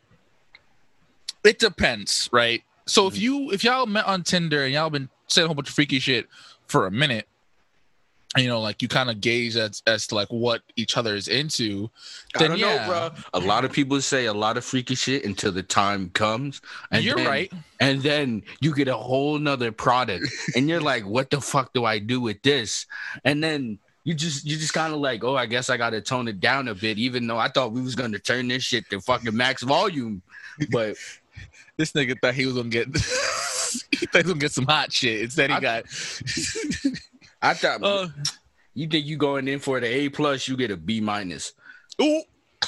C: It depends, right? So if you if y'all met on Tinder and y'all been saying a whole bunch of freaky shit for a minute, and, you know, like you kind of gauge as as to like what each other is into,
D: I
C: then
D: don't
C: yeah,
D: know, bro. A lot of people say a lot of freaky shit until the time comes. And
C: you're
D: then,
C: right.
D: And then you get a whole nother product, and you're like, "What the fuck do I do with this?" And then you just you just kind of like, "Oh, I guess I got to tone it down a bit," even though I thought we was gonna turn this shit to fucking max volume. But
C: This nigga thought he was gonna get he thought he was gonna get some hot shit. Instead, he
D: I-
C: got.
D: I thought
C: uh,
D: you think you going in for the A plus, you get a B minus.
C: ooh.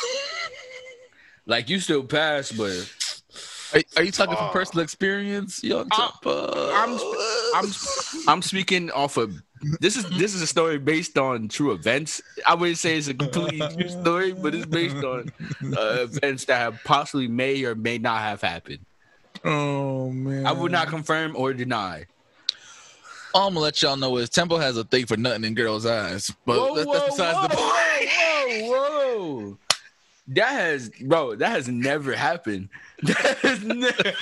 D: Like you still pass, but
C: Are, are you talking from personal experience, young
D: Uh,
C: Tupper?
D: I'm I'm I'm speaking off of this is this is a story based on true events. I wouldn't say it's a completely true story, but it's based on uh, events that have possibly may or may not have happened.
C: Oh man,
D: I would not confirm or deny.
C: All I'm gonna let y'all know is Temple has a thing for nothing in girls' eyes, but that, that's besides
D: whoa,
C: the point.
D: whoa, whoa! That has, bro. That has never happened. That has never,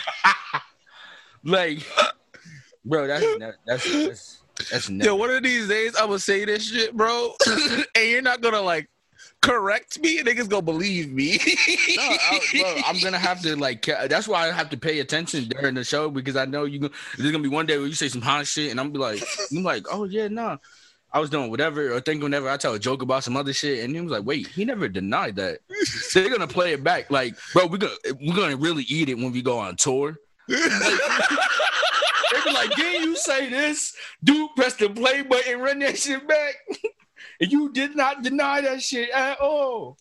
D: like, bro. That's ne- that's that's that's never.
C: Yo, one of these days I'm gonna say this shit, bro, and you're not gonna like correct me, and niggas gonna believe me.
D: No, I, bro, I'm gonna have to like. ca- That's why I have to pay attention during the show because I know you. Gonna, there's gonna be one day where you say some hot shit, and I'm be like, I'm like, oh yeah, nah. I was doing whatever or thinking whenever I tell a joke about some other shit, and he was like, "Wait, he never denied that." They're gonna play it back, like, bro, we're gonna we're gonna really eat it when we go on tour. They be like, "Didn't you say this?" Dude, press the play button, run that shit back, and you did not deny that shit at all.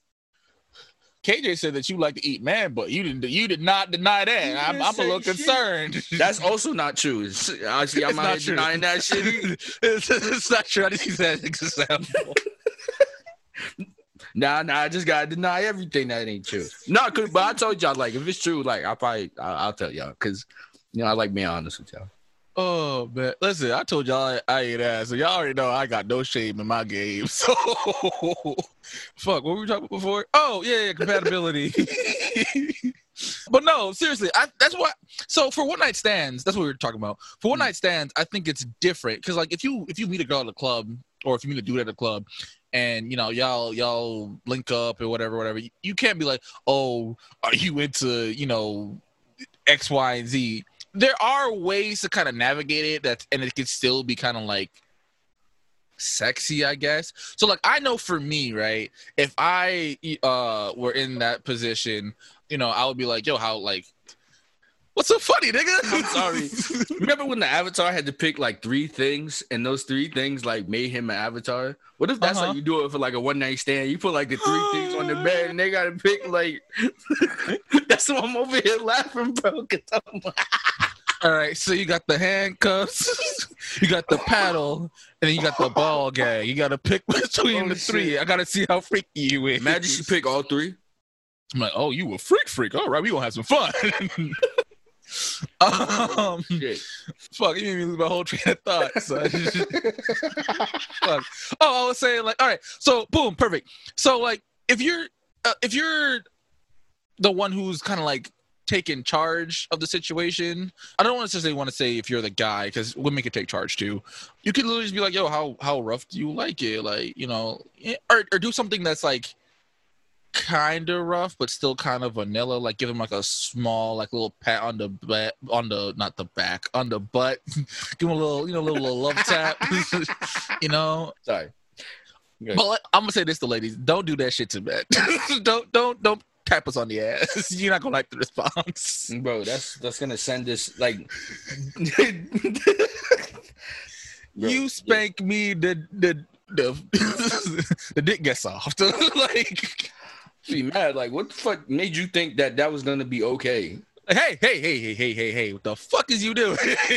C: K J said that you like to eat man, but you didn't. You did not deny that.
D: You
C: I'm,
D: didn't
C: I'm a
D: say
C: little
D: shit.
C: concerned.
D: That's also not true. It's, I see, I'm
C: It's
D: out
C: not
D: here
C: true.
D: denying that shit.
C: it's, it's not true. I just use that as an example.
D: Nah, nah, I just gotta deny everything that ain't true. No, cause, but I told y'all, like, if it's true, like, I probably, I, I'll tell y'all, cause you know I like being honest with y'all.
C: Oh man, listen, I told y'all I, I ain't ass, so y'all already know I got no shame in my game. So, fuck, what were we talking about before? Oh yeah, yeah, compatibility. But no, seriously, I, that's what. So for one night stands, that's what we were talking about. For one night stands, I think it's different because like if you if you meet a girl at a club or if you meet a dude at a club, and you know y'all y'all link up or whatever, whatever, you, you can't be like, oh, are you into you know X, Y, and Z. There are ways to kind of navigate it that, and it could still be kind of like sexy, I guess. So like I know for me, right, if I uh were in that position, you know, I would be like, yo, how like what's so funny, nigga?
D: I'm sorry. Remember when the Avatar had to pick like three things and those three things like made him an avatar? What if that's
C: Uh-huh.
D: how you do it for like a one night stand? You put like the three things on the bed and they gotta pick like that's why I'm over here laughing, bro. 'Cause I'm like,
C: All right, so you got the handcuffs, you got the paddle, and then you got the ball gag. You got to pick between
D: Oh,
C: the three.
D: shit.
C: I got to see how freaky you is.
D: imagine she pick all three.
C: I'm like, oh, you a freak freak. All right, we gonna have some fun. um,
D: Shit.
C: fuck, you made me lose my whole train of thought. Son. Fuck. Oh, I was saying like, all right, so boom, perfect. So like, if you're uh, if you're the one who's kind of like taking charge of the situation, I don't necessarily want to say if you're the guy because women can take charge too. You could literally just be like, yo, how how rough do you like it? Like, you know, or or do something that's like kind of rough but still kind of vanilla, like give him like a small like little pat on the back, on the not the back, on the butt. Give him a little, you know, little, little love tap. You know,
D: Sorry. Good.
C: but like, I'm gonna say this to ladies: don't do that shit to men. don't don't don't tap us on the ass. You're not gonna like the response.
D: Bro, that's that's gonna send this like Bro,
C: You spank me, the the the the dick gets soft. Like,
D: be mad. Like, what the fuck made you think that that was gonna be okay?
C: hey, hey, hey, hey, hey, hey, hey, what the fuck is you doing?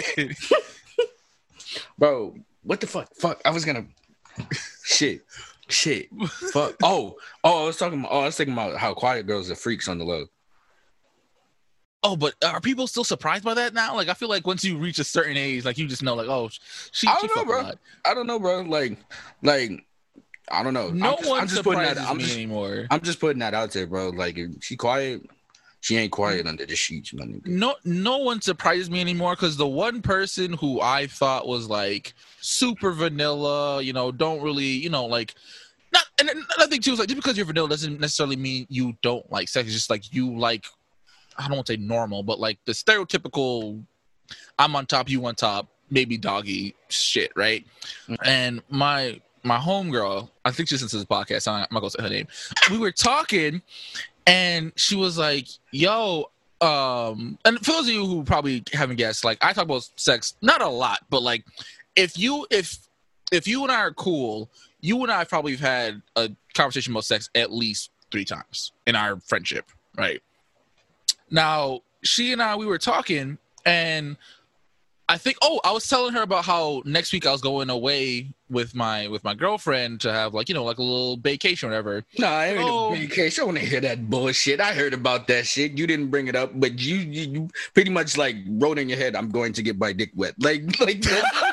D: Bro, what the fuck? Fuck, I was gonna shit. Shit. Fuck. Oh, oh, I was talking about oh, I was thinking about how quiet girls are freaks on the low.
C: Oh, but are people still surprised by that now? Like, I feel like once you reach a certain age, like you just know, like, oh, she.
D: I
C: she
D: don't know,
C: fuck a
D: bro.
C: lot.
D: I don't know, bro. Like, like, I don't know.
C: No
D: I'm just,
C: one
D: I'm just putting
C: surprises
D: that. I'm
C: me
D: just,
C: anymore.
D: I'm just putting that out there, bro. Like, if she quiet, she ain't quiet under the sheets, my nigga.
C: No, no one surprises me anymore because the one person who I thought was like super vanilla, you know, don't really, you know, like. Not, and another thing too is like just because you're vanilla doesn't necessarily mean you don't like sex. It's just like you like, I don't want to say normal, but like the stereotypical, I'm on top, you on top, baby doggy shit, right? Mm-hmm. And my my homegirl, I think she listens to this podcast. I'm not gonna say her name. We were talking, and she was like, "Yo." Um, and for those of you who probably haven't guessed, like I talk about sex not a lot, but like if you if if you and I are cool. You and I probably have had a conversation about sex at least three times in our friendship, right? Now, she and I, we were talking, and I think, oh, I was telling her about how next week I was going away with my with my girlfriend to have like, you know, like a little vacation or whatever.
D: No, I ain't
C: Oh.
D: no vacation. I want to hear that bullshit. I heard about that shit. You didn't bring it up, but you you, you pretty much like wrote in your head, I'm going to get my dick wet. Like, like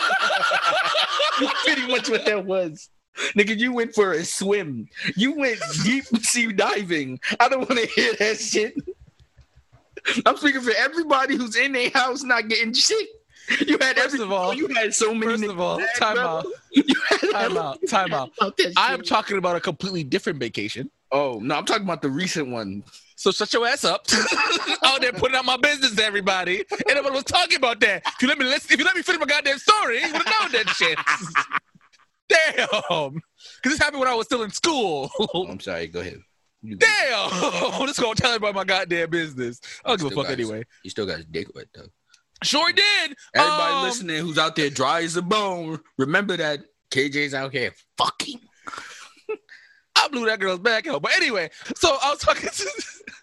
D: pretty much what that was. Nigga, you went for a swim. You went deep sea diving. I don't want to hear that shit. I'm speaking for everybody who's in their house not getting shit. You had
C: First
D: every,
C: of all-
D: you had so many.
C: First of all,
D: niggas
C: time
D: bro.
C: out.
D: You had
C: Time out. Time out.
D: about that
C: I'm
D: shit.
C: talking about a completely different vacation.
D: Oh no, I'm talking about the recent one.
C: So shut your ass up. Out there putting out my business to everybody. And everyone was talking about that. If you let me listen, if you let me finish my goddamn story, you would have known that shit. Damn. Because this happened when I was still in school.
D: Oh, I'm sorry. Go ahead. You go.
C: Damn. I'm just going to tell everybody my goddamn business. I don't give a
D: Still
C: fuck
D: got his-
C: anyway.
D: You still got his dick wet though.
C: Sure did.
D: Everybody
C: Um,
D: listening who's out there dry as a bone, remember that K J's out here fucking.
C: I blew that girl's back out. But anyway, so I was talking to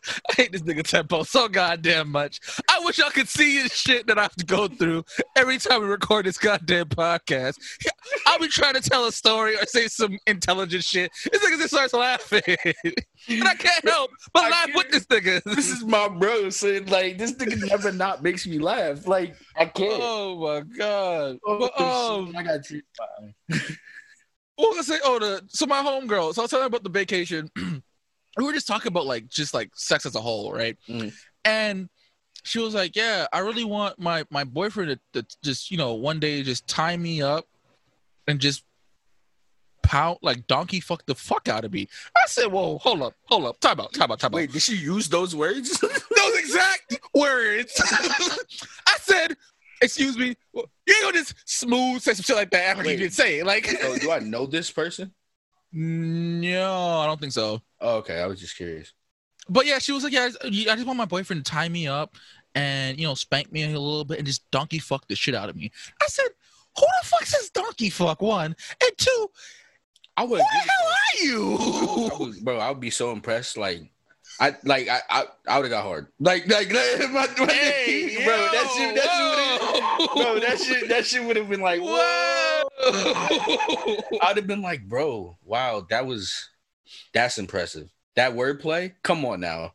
C: I hate this nigga Tempo so goddamn much. I wish y'all could see his shit that I have to go through every time we record this goddamn podcast. I'll be trying to tell a story or say some intelligent shit. This nigga just starts laughing. And I can't help but I laugh with this nigga.
D: This is my bro, so like this nigga never not makes me laugh. Like I can't.
C: Oh my god.
D: Oh,
C: But, um,
D: shit, I got treated by.
C: what was I say? Oh, the so my homegirl. So I was telling her about the vacation. We were just talking about like just like sex as a whole, right?
D: Mm.
C: And she was like, "Yeah, I really want my my boyfriend to, to just you know one day just tie me up and just pound like donkey fuck the fuck out of me." I said, "Whoa, hold up, hold up, time out, time out, time out."
D: Wait, did she use those words?
C: Those exact words. I said, "Excuse me, you ain't gonna just smooth say some shit like that after
D: Wait.
C: you didn't say it." Like,
D: So, do I know this person?
C: no, I don't think so.
D: Oh, okay, I was just curious.
C: But yeah, she was like, "Yeah, I just, I just want my boyfriend to tie me up and you know spank me a little bit and just donkey fuck the shit out of me." I said, "Who the fuck says donkey fuck?" One and two.
D: I would.
C: Who the hell are you?
D: I was, bro, I would be so impressed. Like, I like I I, I would have got hard. Like like, like my, my
C: Hey,
D: bro,
C: yo,
D: that shit that shit would bro that shit that shit would have been like whoa. I'd have been like, bro, wow, that was that's impressive. That wordplay, come on now.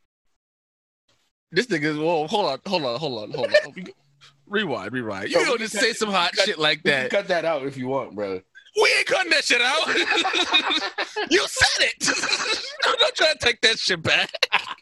C: This nigga's whoa. Hold on, hold on, hold on, hold on. Rewind, rewind. You
D: Bro,
C: don't
D: we
C: just
D: cut-
C: say some hot
D: cut-
C: shit like
D: You can
C: that.
D: cut that out if you want, bro.
C: We ain't cutting that shit out. You said it. I'm not trying to take that shit back.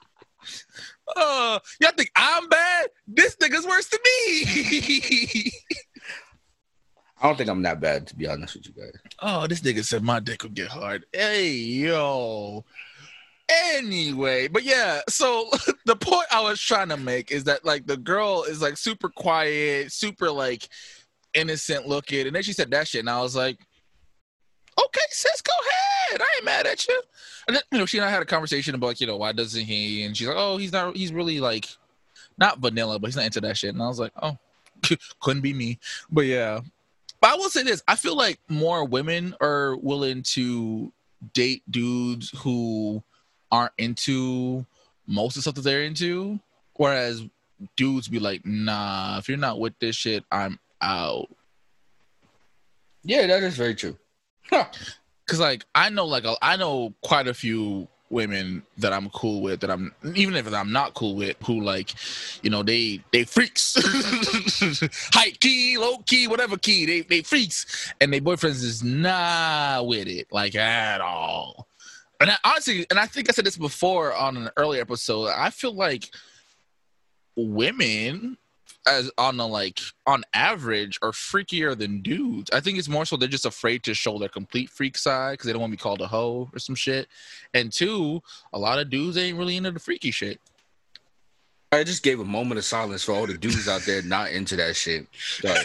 C: Uh, y'all think I'm bad? This nigga's worse than me.
D: I don't think I'm that bad, to be honest with you guys.
C: Oh, this nigga said my dick would get hard. Hey, yo. Anyway, but yeah, so the point I was trying to make is that like the girl is like super quiet, super like innocent looking, and then she said that shit, and I was like, okay, sis, go ahead. I ain't mad at you. And then, you know, she and I had a conversation about, like, you know, why doesn't he? And she's like, oh, he's not, he's really like, not vanilla, but he's not into that shit. And I was like, oh, couldn't be me. But yeah. But I will say this. I feel like more women are willing to date dudes who aren't into most of the stuff that they're into. Whereas dudes be like, nah, if you're not with this shit, I'm out.
D: Yeah, that is very true. Huh.
C: Cause like I know like a, I know quite a few women that I'm cool with that I'm even if I'm not cool with who like you know they they freaks high key low key whatever key they they freaks and their boyfriends is not with it like at all. And I, honestly, and I think I said this before on an earlier episode, I feel like women as on the like on average are freakier than dudes. I think it's more so they're just afraid to show their complete freak side because they don't want to be called a hoe or some shit. And two, a lot of dudes ain't really into the freaky shit.
D: I just gave a moment of silence for all the dudes out there not into that shit. Sorry.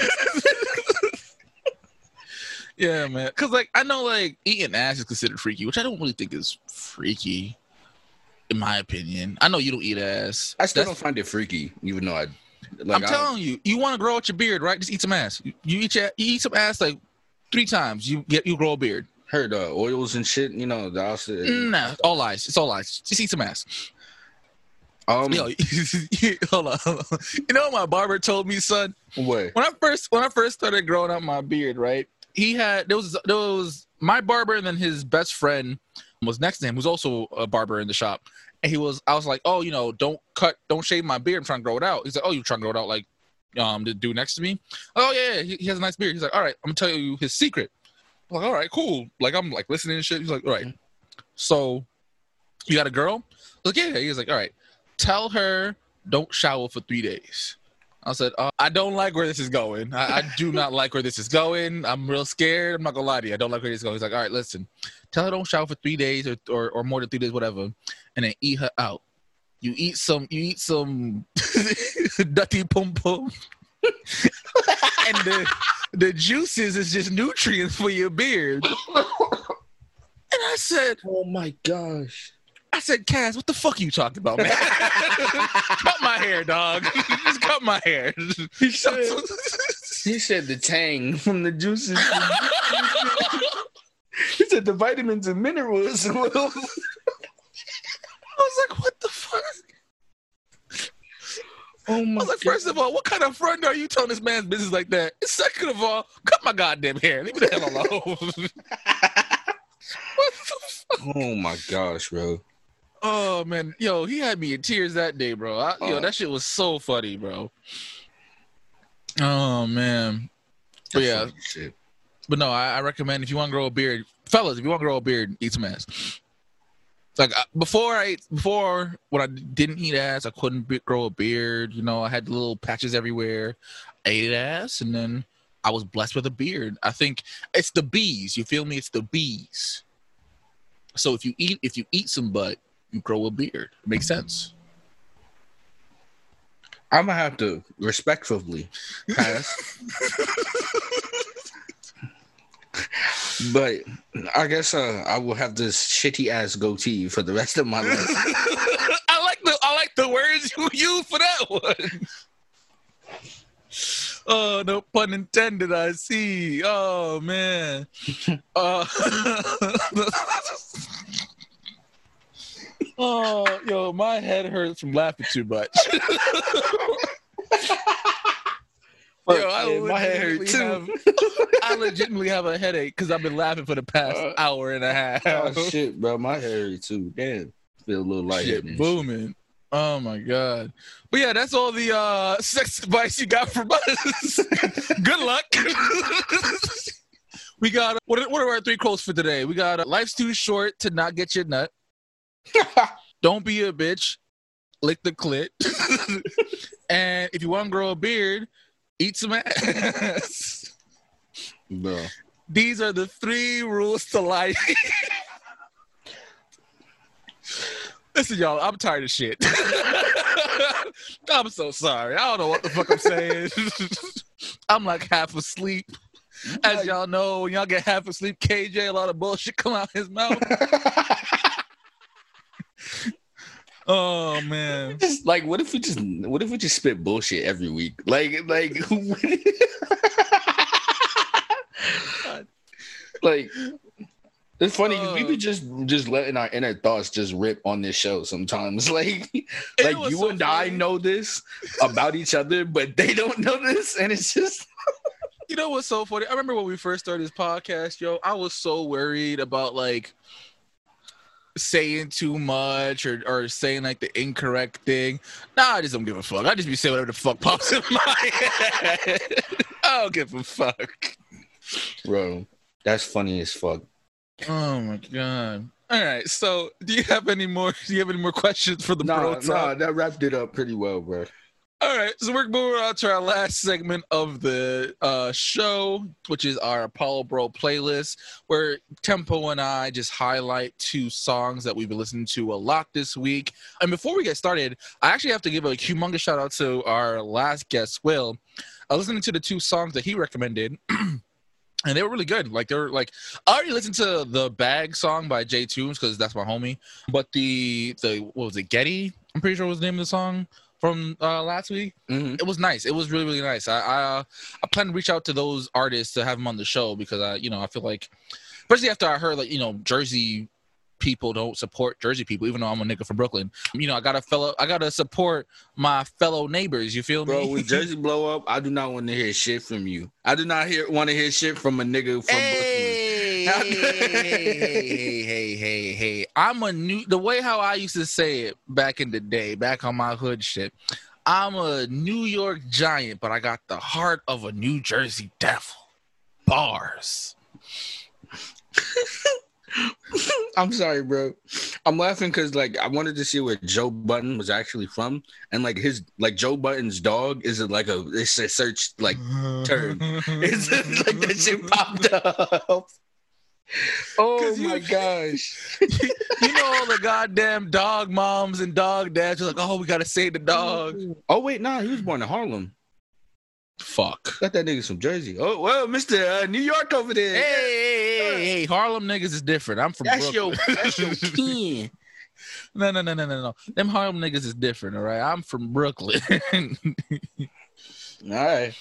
C: Yeah, man. Because like I know like eating ass is considered freaky, which I don't really think is freaky, in my opinion. I know you don't eat ass.
D: I still
C: That's-
D: don't find it freaky, even though I. Like,
C: I'm
D: I,
C: telling you, you want to grow out your beard, right? Just eat some ass. You, you eat your, you eat some ass like three times. You get you grow a beard.
D: heard uh, oils and shit. You know, the outside.
C: Nah, all lies. It's all lies. Just eat some ass.
D: Um,
C: Yo, hold on, hold on. You know what my barber told me, son?
D: what?
C: When I first when I first started growing out my beard, right? He had there was there was my barber and then his best friend was next to him, who's also a barber in the shop. And he was, I was like, oh, you know, don't cut, don't shave my beard. I'm trying to grow it out. He's like, oh, you trying to grow it out like um the dude next to me? Oh yeah, he, he has a nice beard. He's like, all right, I'm gonna tell you his secret. I'm like, all right, cool. Like I'm like listening and shit. He's like, all right. So you got a girl? I was like, yeah. He was like, all right, tell her don't shower for three days. I said, uh, I don't like where this is going. I, I do not like where this is going. I'm real scared. I'm not gonna lie to you. I don't like where this is going. He's like, all right, listen, tell her don't shower for three days or, or, or more than three days, whatever, and then eat her out. You eat some, you eat some dirty pum pum, and the the juices is just nutrients for your beard. And I said,
D: Oh my gosh.
C: I said, Kaz, what the fuck are you talking about, man? Cut my hair, dog. Just cut my hair.
D: He said, he said the tang from the juices. He said the vitamins and minerals.
C: I was like, what the fuck?
D: Oh
C: I
D: my
C: was like,
D: God.
C: first of all, what kind of friend are you telling this man's business like that? And second of all, cut my goddamn hair. Leave me the hell alone. What the fuck?
D: Oh my gosh, bro.
C: Oh man, yo, he had me in tears that day, bro. I, yo,
D: Oh.
C: that shit was so funny, bro. Oh man, but
D: That's
C: yeah,
D: funny shit.
C: but no, I, I recommend if you want to grow a beard, fellas, if you want to grow a beard, eat some ass. Like I, before I ate, before when I didn't eat ass, I couldn't be, grow a beard. You know, I had little patches everywhere. I ate ass, and then I was blessed with a beard. I think it's the bees. You feel me? It's the bees. So if you eat, if you eat some butt, you grow a beard. It makes sense.
D: I'm gonna have to respectfully pass. But I guess uh, I will have this shitty ass goatee for the rest of my life.
C: I like the I like the words you use for that one. Oh, no pun intended. I see. Oh man. Uh, oh, yo, my head hurts from laughing too much. Yo, I
D: Yeah, my head hurt
C: legitimately
D: too.
C: have- I legitimately have a headache because I've been laughing for the past
D: Uh,
C: hour and a half.
D: Oh shit, bro, my hair hurt too. Damn, feel a little lightheaded.
C: Shit booming. Oh my god. But yeah, that's all the uh sex advice you got from us. Good luck. We got what are, what are our three quotes for today? We got uh, life's too short to not get your nut. Don't be a bitch. Lick the clit. And if you want to grow a beard, eat some ass.
D: Bro.
C: These are the three rules to life. Listen, y'all, I'm tired of shit. I'm so sorry. I don't know what the fuck I'm saying. I'm like half asleep. As y'all know, when y'all get half asleep, K J, a lot of bullshit come out his mouth. Oh man.
D: Just like, what if we just, what if we just spit bullshit every week? Like, like, like. It's funny because we be just just letting our inner thoughts just rip on this show sometimes. Like, like
C: was
D: you
C: so
D: and I
C: funny.
D: know this about each other, but they don't know this, and it's just
C: You know what's so funny? I remember when we first started this podcast, yo, I was so worried about like saying too much or, or saying like the incorrect thing. Nah, I just don't give a fuck. I just be saying whatever the fuck pops in my head. I don't give a fuck.
D: bro. That's funny as fuck.
C: Oh my god. All right. So do you have any more do you have any more questions for the
D: Nah,
C: bro
D: nah,
C: talk?
D: that wrapped it up pretty well, bro.
C: All right, so we're moving on to our last segment of the uh, show, which is our Apollo Bro playlist, where Tempo and I just highlight two songs that we've been listening to a lot this week. And before we get started, I actually have to give a humongous shout out to our last guest, Will. I was listening to the two songs that he recommended. And they were really good. Like they were like I already listened to the Bag song by Jay Tunes because that's my homie. But the the what was it, Getty? I'm pretty sure was the name of the song from uh, last week.
D: Mm-hmm.
C: It was nice. It was really really nice. I I, uh, I plan to reach out to those artists to have them on the show because I you know I feel like, especially after I heard like you know Jersey people don't support Jersey people, even though I'm a nigga from Brooklyn. You know I gotta fellow I gotta support my fellow neighbors. You feel
D: Bro,
C: me?
D: when Jersey blow up, I do not want to hear shit from you. I do not hear want to hear shit from a nigga from
C: Hey, hey, hey, hey, hey, hey. I'm a new, the way how I used to say it back in the day, back on my hood shit. I'm a New York Giant, but I got the heart of a New Jersey Devil. Bars.
D: I'm sorry, bro. I'm laughing because like I wanted to see where Joe Button was actually from, and like his like Joe Button's dog is like a it's a search like term. It's just, like that shit popped up. Oh
C: 'Cause you-
D: my gosh!
C: You know all the goddamn dog moms and dog dads are like, oh, we gotta save the dog.
D: Oh wait, nah, he was born in Harlem.
C: Fuck.
D: Got that nigga's from Jersey. Oh well, Mister Uh, New York over there.
C: Hey, hey, hey, hey, Harlem niggas is different. I'm from
D: that's
C: Brooklyn.
D: your that's your kin.
C: No, no, no, no, no, no. Them Harlem niggas is different, all right? I'm from Brooklyn.
D: All right,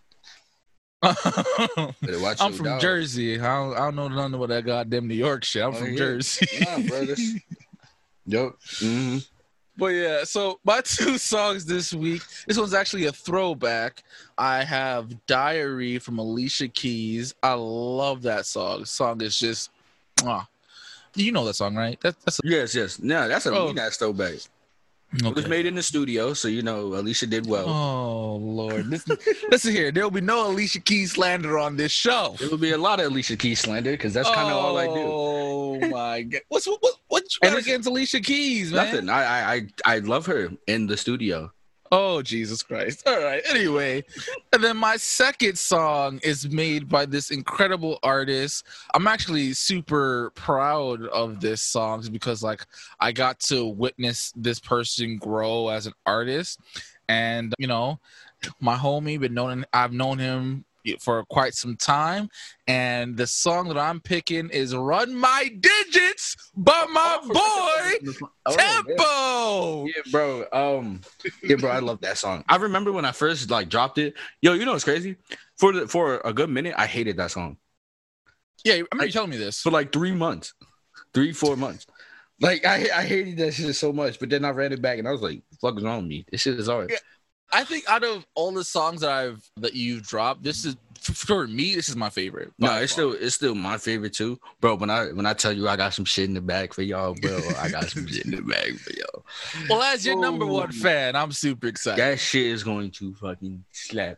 C: I'm
D: better watch your
C: from
D: dog.
C: Jersey. I don't, I don't know nothing about that goddamn New York shit. I'm
D: Oh,
C: from
D: yeah.
C: Jersey.
D: Nah, brothers. Yup. Mm-hmm.
C: But yeah, so my two songs this week. This one's actually a throwback. I have "Diary" from Alicia Keys. I love that song. The song is just, mwah. You know that song, right? That, that's a,
D: Yes, yes. No, that's a
C: Oh.
D: mean ass throwback. It was
C: okay.
D: made in the studio, so you know Alicia did well.
C: Oh Lord, listen, listen here. There will be no Alicia Keys slander on this show.
D: There will be a lot of Alicia Keys slander because that's kind of all I do.
C: Oh my god, what's what what, what you
D: And
C: got
D: it's-
C: against Alicia Keys, man?
D: Nothing. I, I I I love her in the studio.
C: Oh, Jesus Christ. All right. Anyway, and then my second song is made by this incredible artist. I'm actually super proud of this song because, like, I got to witness this person grow as an artist. And, you know, my homie, been known, I've known him for quite some time. And the song that I'm picking is Run My Digits by my boy,
D: Oh,
C: Tempo.
D: yeah, bro. Um, yeah, bro. I love that song. I remember when I first like dropped it. Yo, you know what's crazy? For the, for a good minute, I hated that song
C: Yeah, I remember you telling me this.
D: for like three months, three four months. Like I I hated that shit so much, but then I ran it back and I was like, "Fuck is wrong with me? This shit is hard."
C: Yeah. I think out of all the songs that I've that you've dropped, this is for me. This is my favorite.
D: No,
C: by
D: it's
C: far.
D: still it's still my favorite too, bro. When I when I tell you I got some shit in the bag for y'all, bro, I got some shit in the bag for y'all.
C: Well, as your number one
D: Ooh.
C: fan, I'm super excited.
D: That shit is going to fucking slap.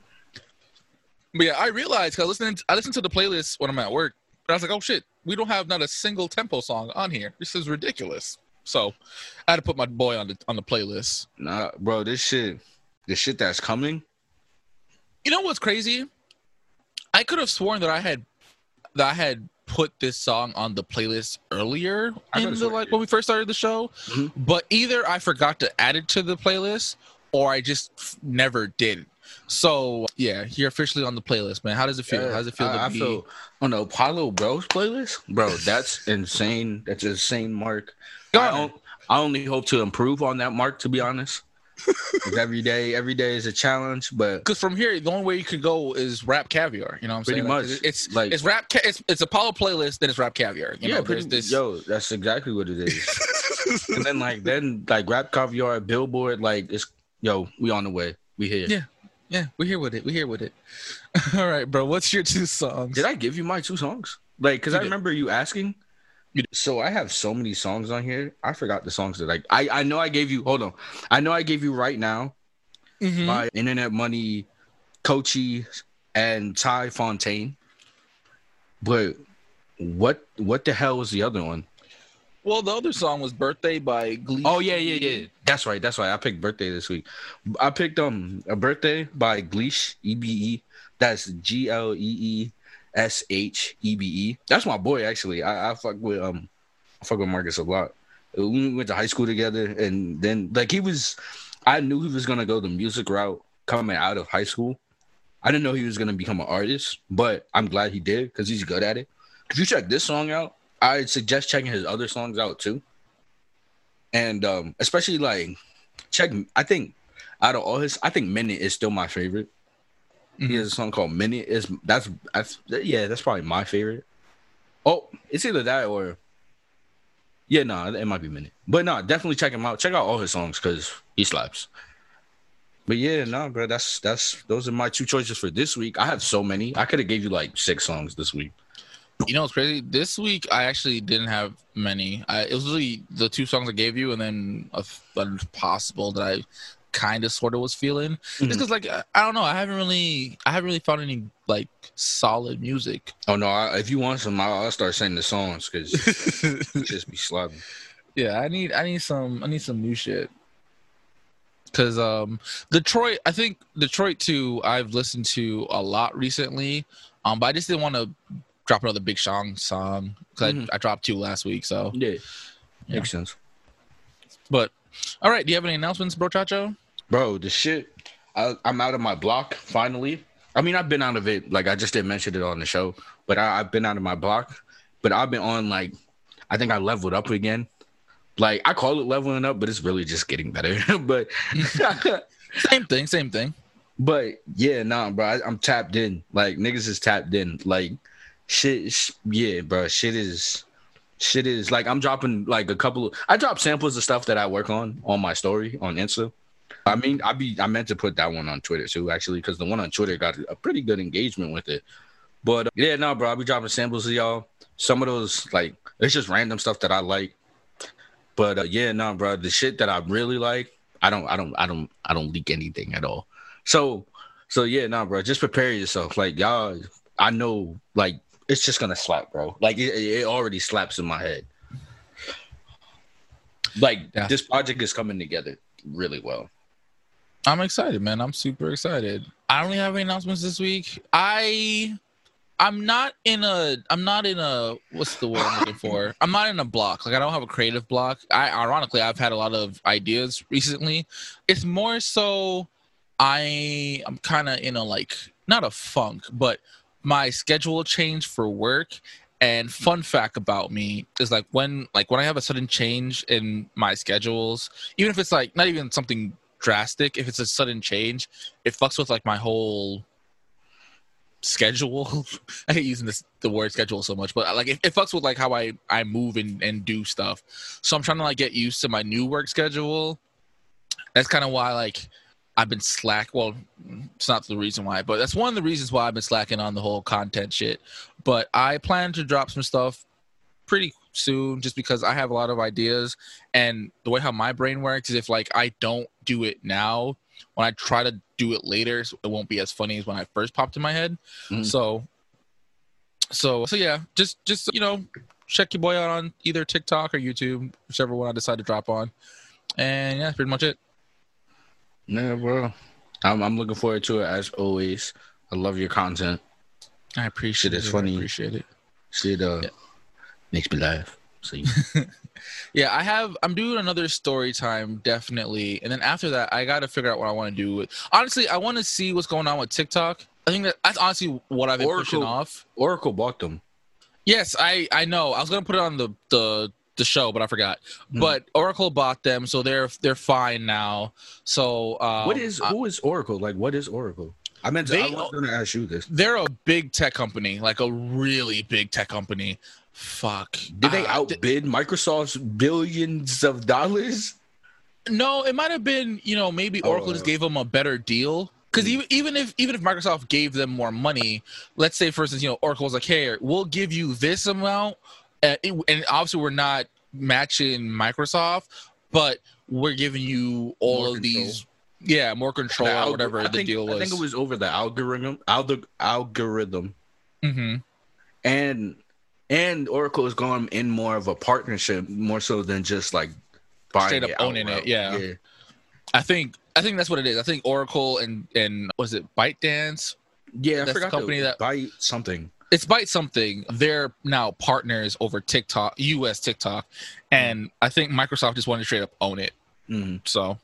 C: But yeah, I realized because listening, I listen to the playlist when I'm at work, and I was like, oh shit, we don't have not a single Tempo song on here. This is ridiculous. So I had to put my boy on the on the playlist.
D: Nah, bro, this shit, the shit that's coming.
C: You know what's crazy? I could have sworn that I had that I had put this song on the playlist earlier
D: I
C: in
D: could've
C: the
D: sworn
C: like
D: you
C: when we first started the show,
D: Mhm.
C: but either I forgot to add it to the playlist or I just f- never did. So yeah, you're officially on the playlist, man. How does it feel?
D: Yeah,
C: How does it feel
D: I,
C: to
D: I
C: be?
D: feel on the Apollo Bros playlist, bro. That's insane. That's an insane mark. I,
C: Got it.
D: on- I only hope to improve on that mark, to be honest. 'Cause every day, every day is a challenge, but
C: Because from here, the only way you could go is Rap Caviar. You know what I'm
D: Pretty
C: saying? Like,
D: much,
C: it's
D: like-
C: it's rap. Ca- it's it's Apollo playlist, then it's Rap Caviar. You
D: yeah,
C: know,
D: pretty.
C: there's this.
D: Yo, that's exactly what it is. And then like then like Rap Caviar, Billboard, like it's yo, we on the way. We here.
C: Yeah. Yeah, we're here with it. We're here with it. All right, bro. What's your two songs?
D: Did I give you my two songs? Like, cause
C: You
D: I
C: did.
D: remember you asking.
C: You did.
D: So I have so many songs on here. I forgot the songs that I I, I know I gave you. Hold on, I know I gave you Right Now
C: Mhm.
D: by Internet Money, Kochi, and Ty Fontaine. But what what the hell was the other one?
C: Well, the other song was "Birthday" by Glee.
D: Oh yeah, yeah, yeah. That's right. That's right. I picked Birthday this week. I picked um a Birthday by Gleesh E B E. That's G L E E S H E B E. That's my boy actually. I, I fuck with um I fuck with Marcus a lot. We went to high school together, and then like he was, I knew he was gonna go the music route coming out of high school. I didn't know he was gonna become an artist, but I'm glad he did because he's good at it. If you check this song out, I'd suggest checking his other songs out too. And um, especially like check. I think out of all his, I think Minute is still my favorite. He
C: Mhm.
D: has a song called Minute. Is that's, that's yeah, that's probably my favorite. Oh, it's either that or yeah, no, nah, it might be Minute. But no, nah, definitely check him out. Check out all his songs because he slaps. But yeah, no, nah, bro, that's that's those are my two choices for this week. I have so many. I could have gave you like six songs this week.
C: You know what's crazy? This week I actually didn't have many. I, it was really the two songs I gave you, and then a, a possible that I kind of sort of was feeling.
D: Mhm.
C: Just because, like, I, I don't know. I haven't really, I haven't really found any like solid music.
D: Oh no, I, if you want some, I'll, I'll start saying the songs because just be slapping.
C: Yeah, I need, I need some, I need some new shit. Cause um, Detroit, I think Detroit too. I've listened to a lot recently, um, but I just didn't want to drop another Big Sean song because
D: Mhm.
C: I, I dropped two last week. So,
D: Yeah,
C: Yeah.
D: makes sense.
C: but all right, do you have any announcements, bro, Chacho?
D: Bro, the shit. I, I'm out of my block finally. I mean, I've been out of it. Like I just didn't mention it on the show, but I, I've been out of my block. But I've been on like, I think I leveled up again. Like I call it leveling up, but it's really just getting better. but,
C: Same thing, same thing.
D: but yeah, nah, bro. I, I'm tapped in. Like niggas is tapped in. Like shit. Sh- yeah, bro. Shit is. shit is like I'm dropping like a couple of I drop samples of stuff that I work on on my story on Insta. I mean, I be I meant to put that one on Twitter too, actually, because the one on Twitter got a pretty good engagement with it. But uh, yeah, no, bro, I be dropping samples of y'all. Some of those like it's just random stuff that I like. But uh, yeah, no, bro, the shit that I really like, I don't, I don't, I don't, I don't leak anything at all. So, so yeah, no, bro, just prepare yourself. Like y'all, I know, like it's just gonna slap, bro. Like it, it already slaps in my head. Like yeah. This project is coming together really well.
C: I'm excited, man. I'm super excited. I don't really have any announcements this week. I, I'm not in a, I'm not in a, what's the word I'm looking for? I'm not in a block. Like I don't have a creative block. I, ironically, I've had a lot of ideas recently. It's more so I, I'm kind of in a like, not a funk, but my schedule changed for work. And fun fact about me is like when, like when I have a sudden change in my schedules, even if it's like not even something drastic, if it's a sudden change, it fucks with like my whole schedule. I hate using this the word schedule so much, but like it, it fucks with like how I I move and, and do stuff. So I'm trying to like get used to my new work schedule. That's kind of why like I've been slack. Well, it's not the reason why, but that's one of the reasons why I've been slacking on the whole content shit. But I plan to drop some stuff pretty soon just because I have a lot of ideas, and the way how my brain works is if like I don't do it now, when I try to do it later, it won't be as funny as when I first popped in my head. Mm. So, so, so yeah, just, just, you know, check your boy out on either TikTok or YouTube, whichever one I decide to drop on. And yeah, that's pretty much it.
D: Yeah, bro. I'm, I'm looking forward to it as always. I love your content.
C: I appreciate it.
D: It's funny.
C: I appreciate it.
D: Shit, uh, yeah. Makes me laugh. So you...
C: yeah, I have. I'm doing another story time, definitely, and then after that, I got to figure out what I want to do. With, honestly, I want to see what's going on with TikTok. I think that that's honestly what I've been
D: Oracle,
C: pushing off.
D: Oracle bought them.
C: Yes, I I know. I was gonna put it on the the. the show, but I forgot. Mm. But Oracle bought them, so they're they're fine now. So um,
D: what is who is Oracle? Like, what is Oracle? I meant to, they, I was going to ask you this.
C: They're a big tech company, like a really big tech company. Fuck.
D: Did they uh, outbid th- Microsoft's billions of dollars?
C: No, it might have been. You know, maybe Oracle oh. just gave them a better deal. Because even even if even if Microsoft gave them more money, let's say for instance, you know, Oracle was like, "Hey, we'll give you this amount." Uh, it, and obviously, we're not matching Microsoft, but we're giving you all more of control. these, yeah, more control or whatever the
D: think,
C: deal was.
D: I think it was over the algorithm, alg- algorithm,
C: mm-hmm.
D: and and Oracle is going in more of a partnership, more so than just like buying
C: straight up
D: it
C: owning
D: outright.
C: it. Yeah.
D: yeah,
C: I think I think that's what it is. I think Oracle and and was it ByteDance?
D: Yeah, I
C: that's
D: forgot
C: the company that
D: Byte something.
C: It's Byte something. They're now partners over TikTok, U S TikTok, and I think Microsoft just wanted to straight up own it.
D: Mm-hmm.
C: So,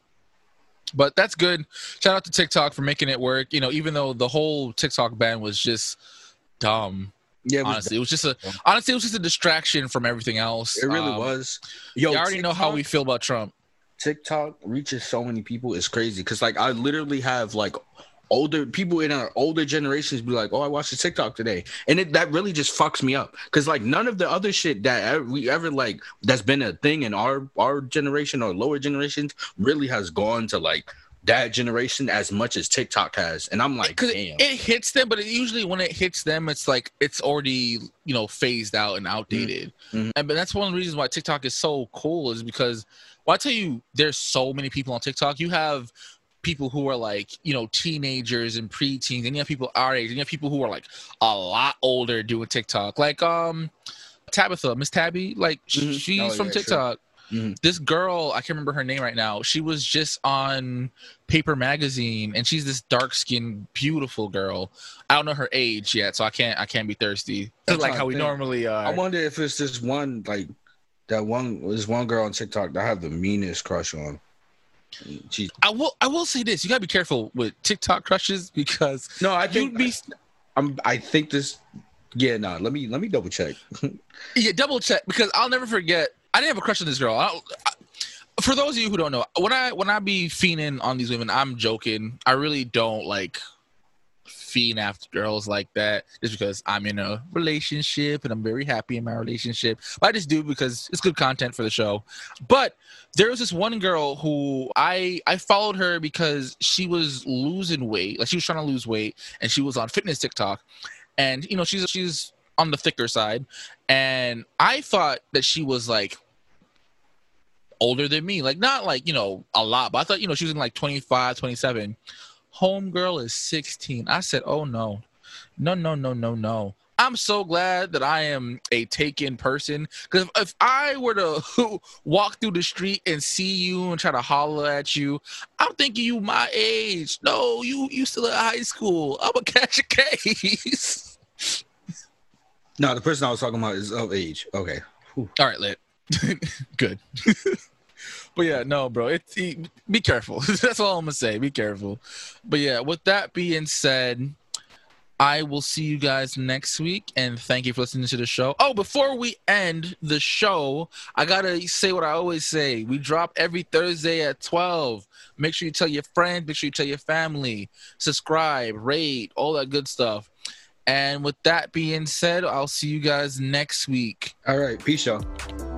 C: but that's good. Shout out to TikTok for making it work. You know, even though the whole TikTok ban was just dumb.
D: Yeah, it was
C: honestly,
D: dumb.
C: it was just a honestly it was just a distraction from everything else.
D: It really
C: um,
D: was.
C: Yo, you already TikTok, know how we feel about Trump.
D: TikTok reaches so many people. It's crazy because like I literally have like. Older people in our older generations be like, "Oh, I watched the TikTok today," and it, that really just fucks me up because like none of the other shit that we ever like that's been a thing in our our generation or lower generations really has gone to like that generation as much as TikTok has, and I'm like, damn.
C: It, it hits them, but it, usually when it hits them, it's like it's already you know phased out and outdated,
D: mm-hmm.
C: and but that's one of the reasons why TikTok is so cool is because well, I tell you, there's so many people on TikTok. You have people who are like, you know, teenagers and preteens, and you have people our age, and you have people who are like a lot older doing TikTok. Like um Tabitha, Miss Tabby, like mm-hmm. she's oh, from yeah, TikTok.
D: Sure. Mm-hmm.
C: This girl, I can't remember her name right now. She was just on Paper Magazine, and she's this dark-skinned, beautiful girl. I don't know her age yet, so I can't I can't be thirsty. Like how we think. normally are.
D: I wonder if it's this one like that one this one girl on TikTok that I have the meanest crush on. Jeez.
C: I will. I will say this: you gotta be careful with TikTok crushes because
D: no, I think
C: be.
D: I'm. I think this. Yeah, no. Let me let me double check.
C: yeah, double check because I'll never forget. I didn't have a crush on this girl. I, I, for those of you who don't know, when I when I be fiending on these women, I'm joking. I really don't like fiend after girls like that just because I'm in a relationship and I'm very happy in my relationship. But I just do because it's good content for the show. But there was this one girl who I I followed her because she was losing weight, like she was trying to lose weight, and she was on fitness TikTok, and you know she's she's on the thicker side, and I thought that she was like older than me, like not like, you know, a lot, but I thought, you know, she was in like twenty-five, twenty-seven. Homegirl is sixteen. I said, oh no, no, no, no, no, no. I'm so glad that I am a taken person, because if, if I were to walk through the street and see you and try to holler at you, I'm thinking you my age. No, you you still in high school. I'm gonna catch a case.
A: No, the person I was talking about is of age. Okay. Whew.
C: All right, lit. Good. But yeah, no, bro. It's it, be careful. That's all I'm gonna say. Be careful. But yeah, with that being said, I will see you guys next week, and thank you for listening to the show. Oh, before we end the show, I gotta say what I always say. We drop every Thursday at twelve. Make sure you tell your friends. Make sure you tell your family. Subscribe, rate, all that good stuff. And with that being said, I'll see you guys next week.
A: All right. Peace, y'all.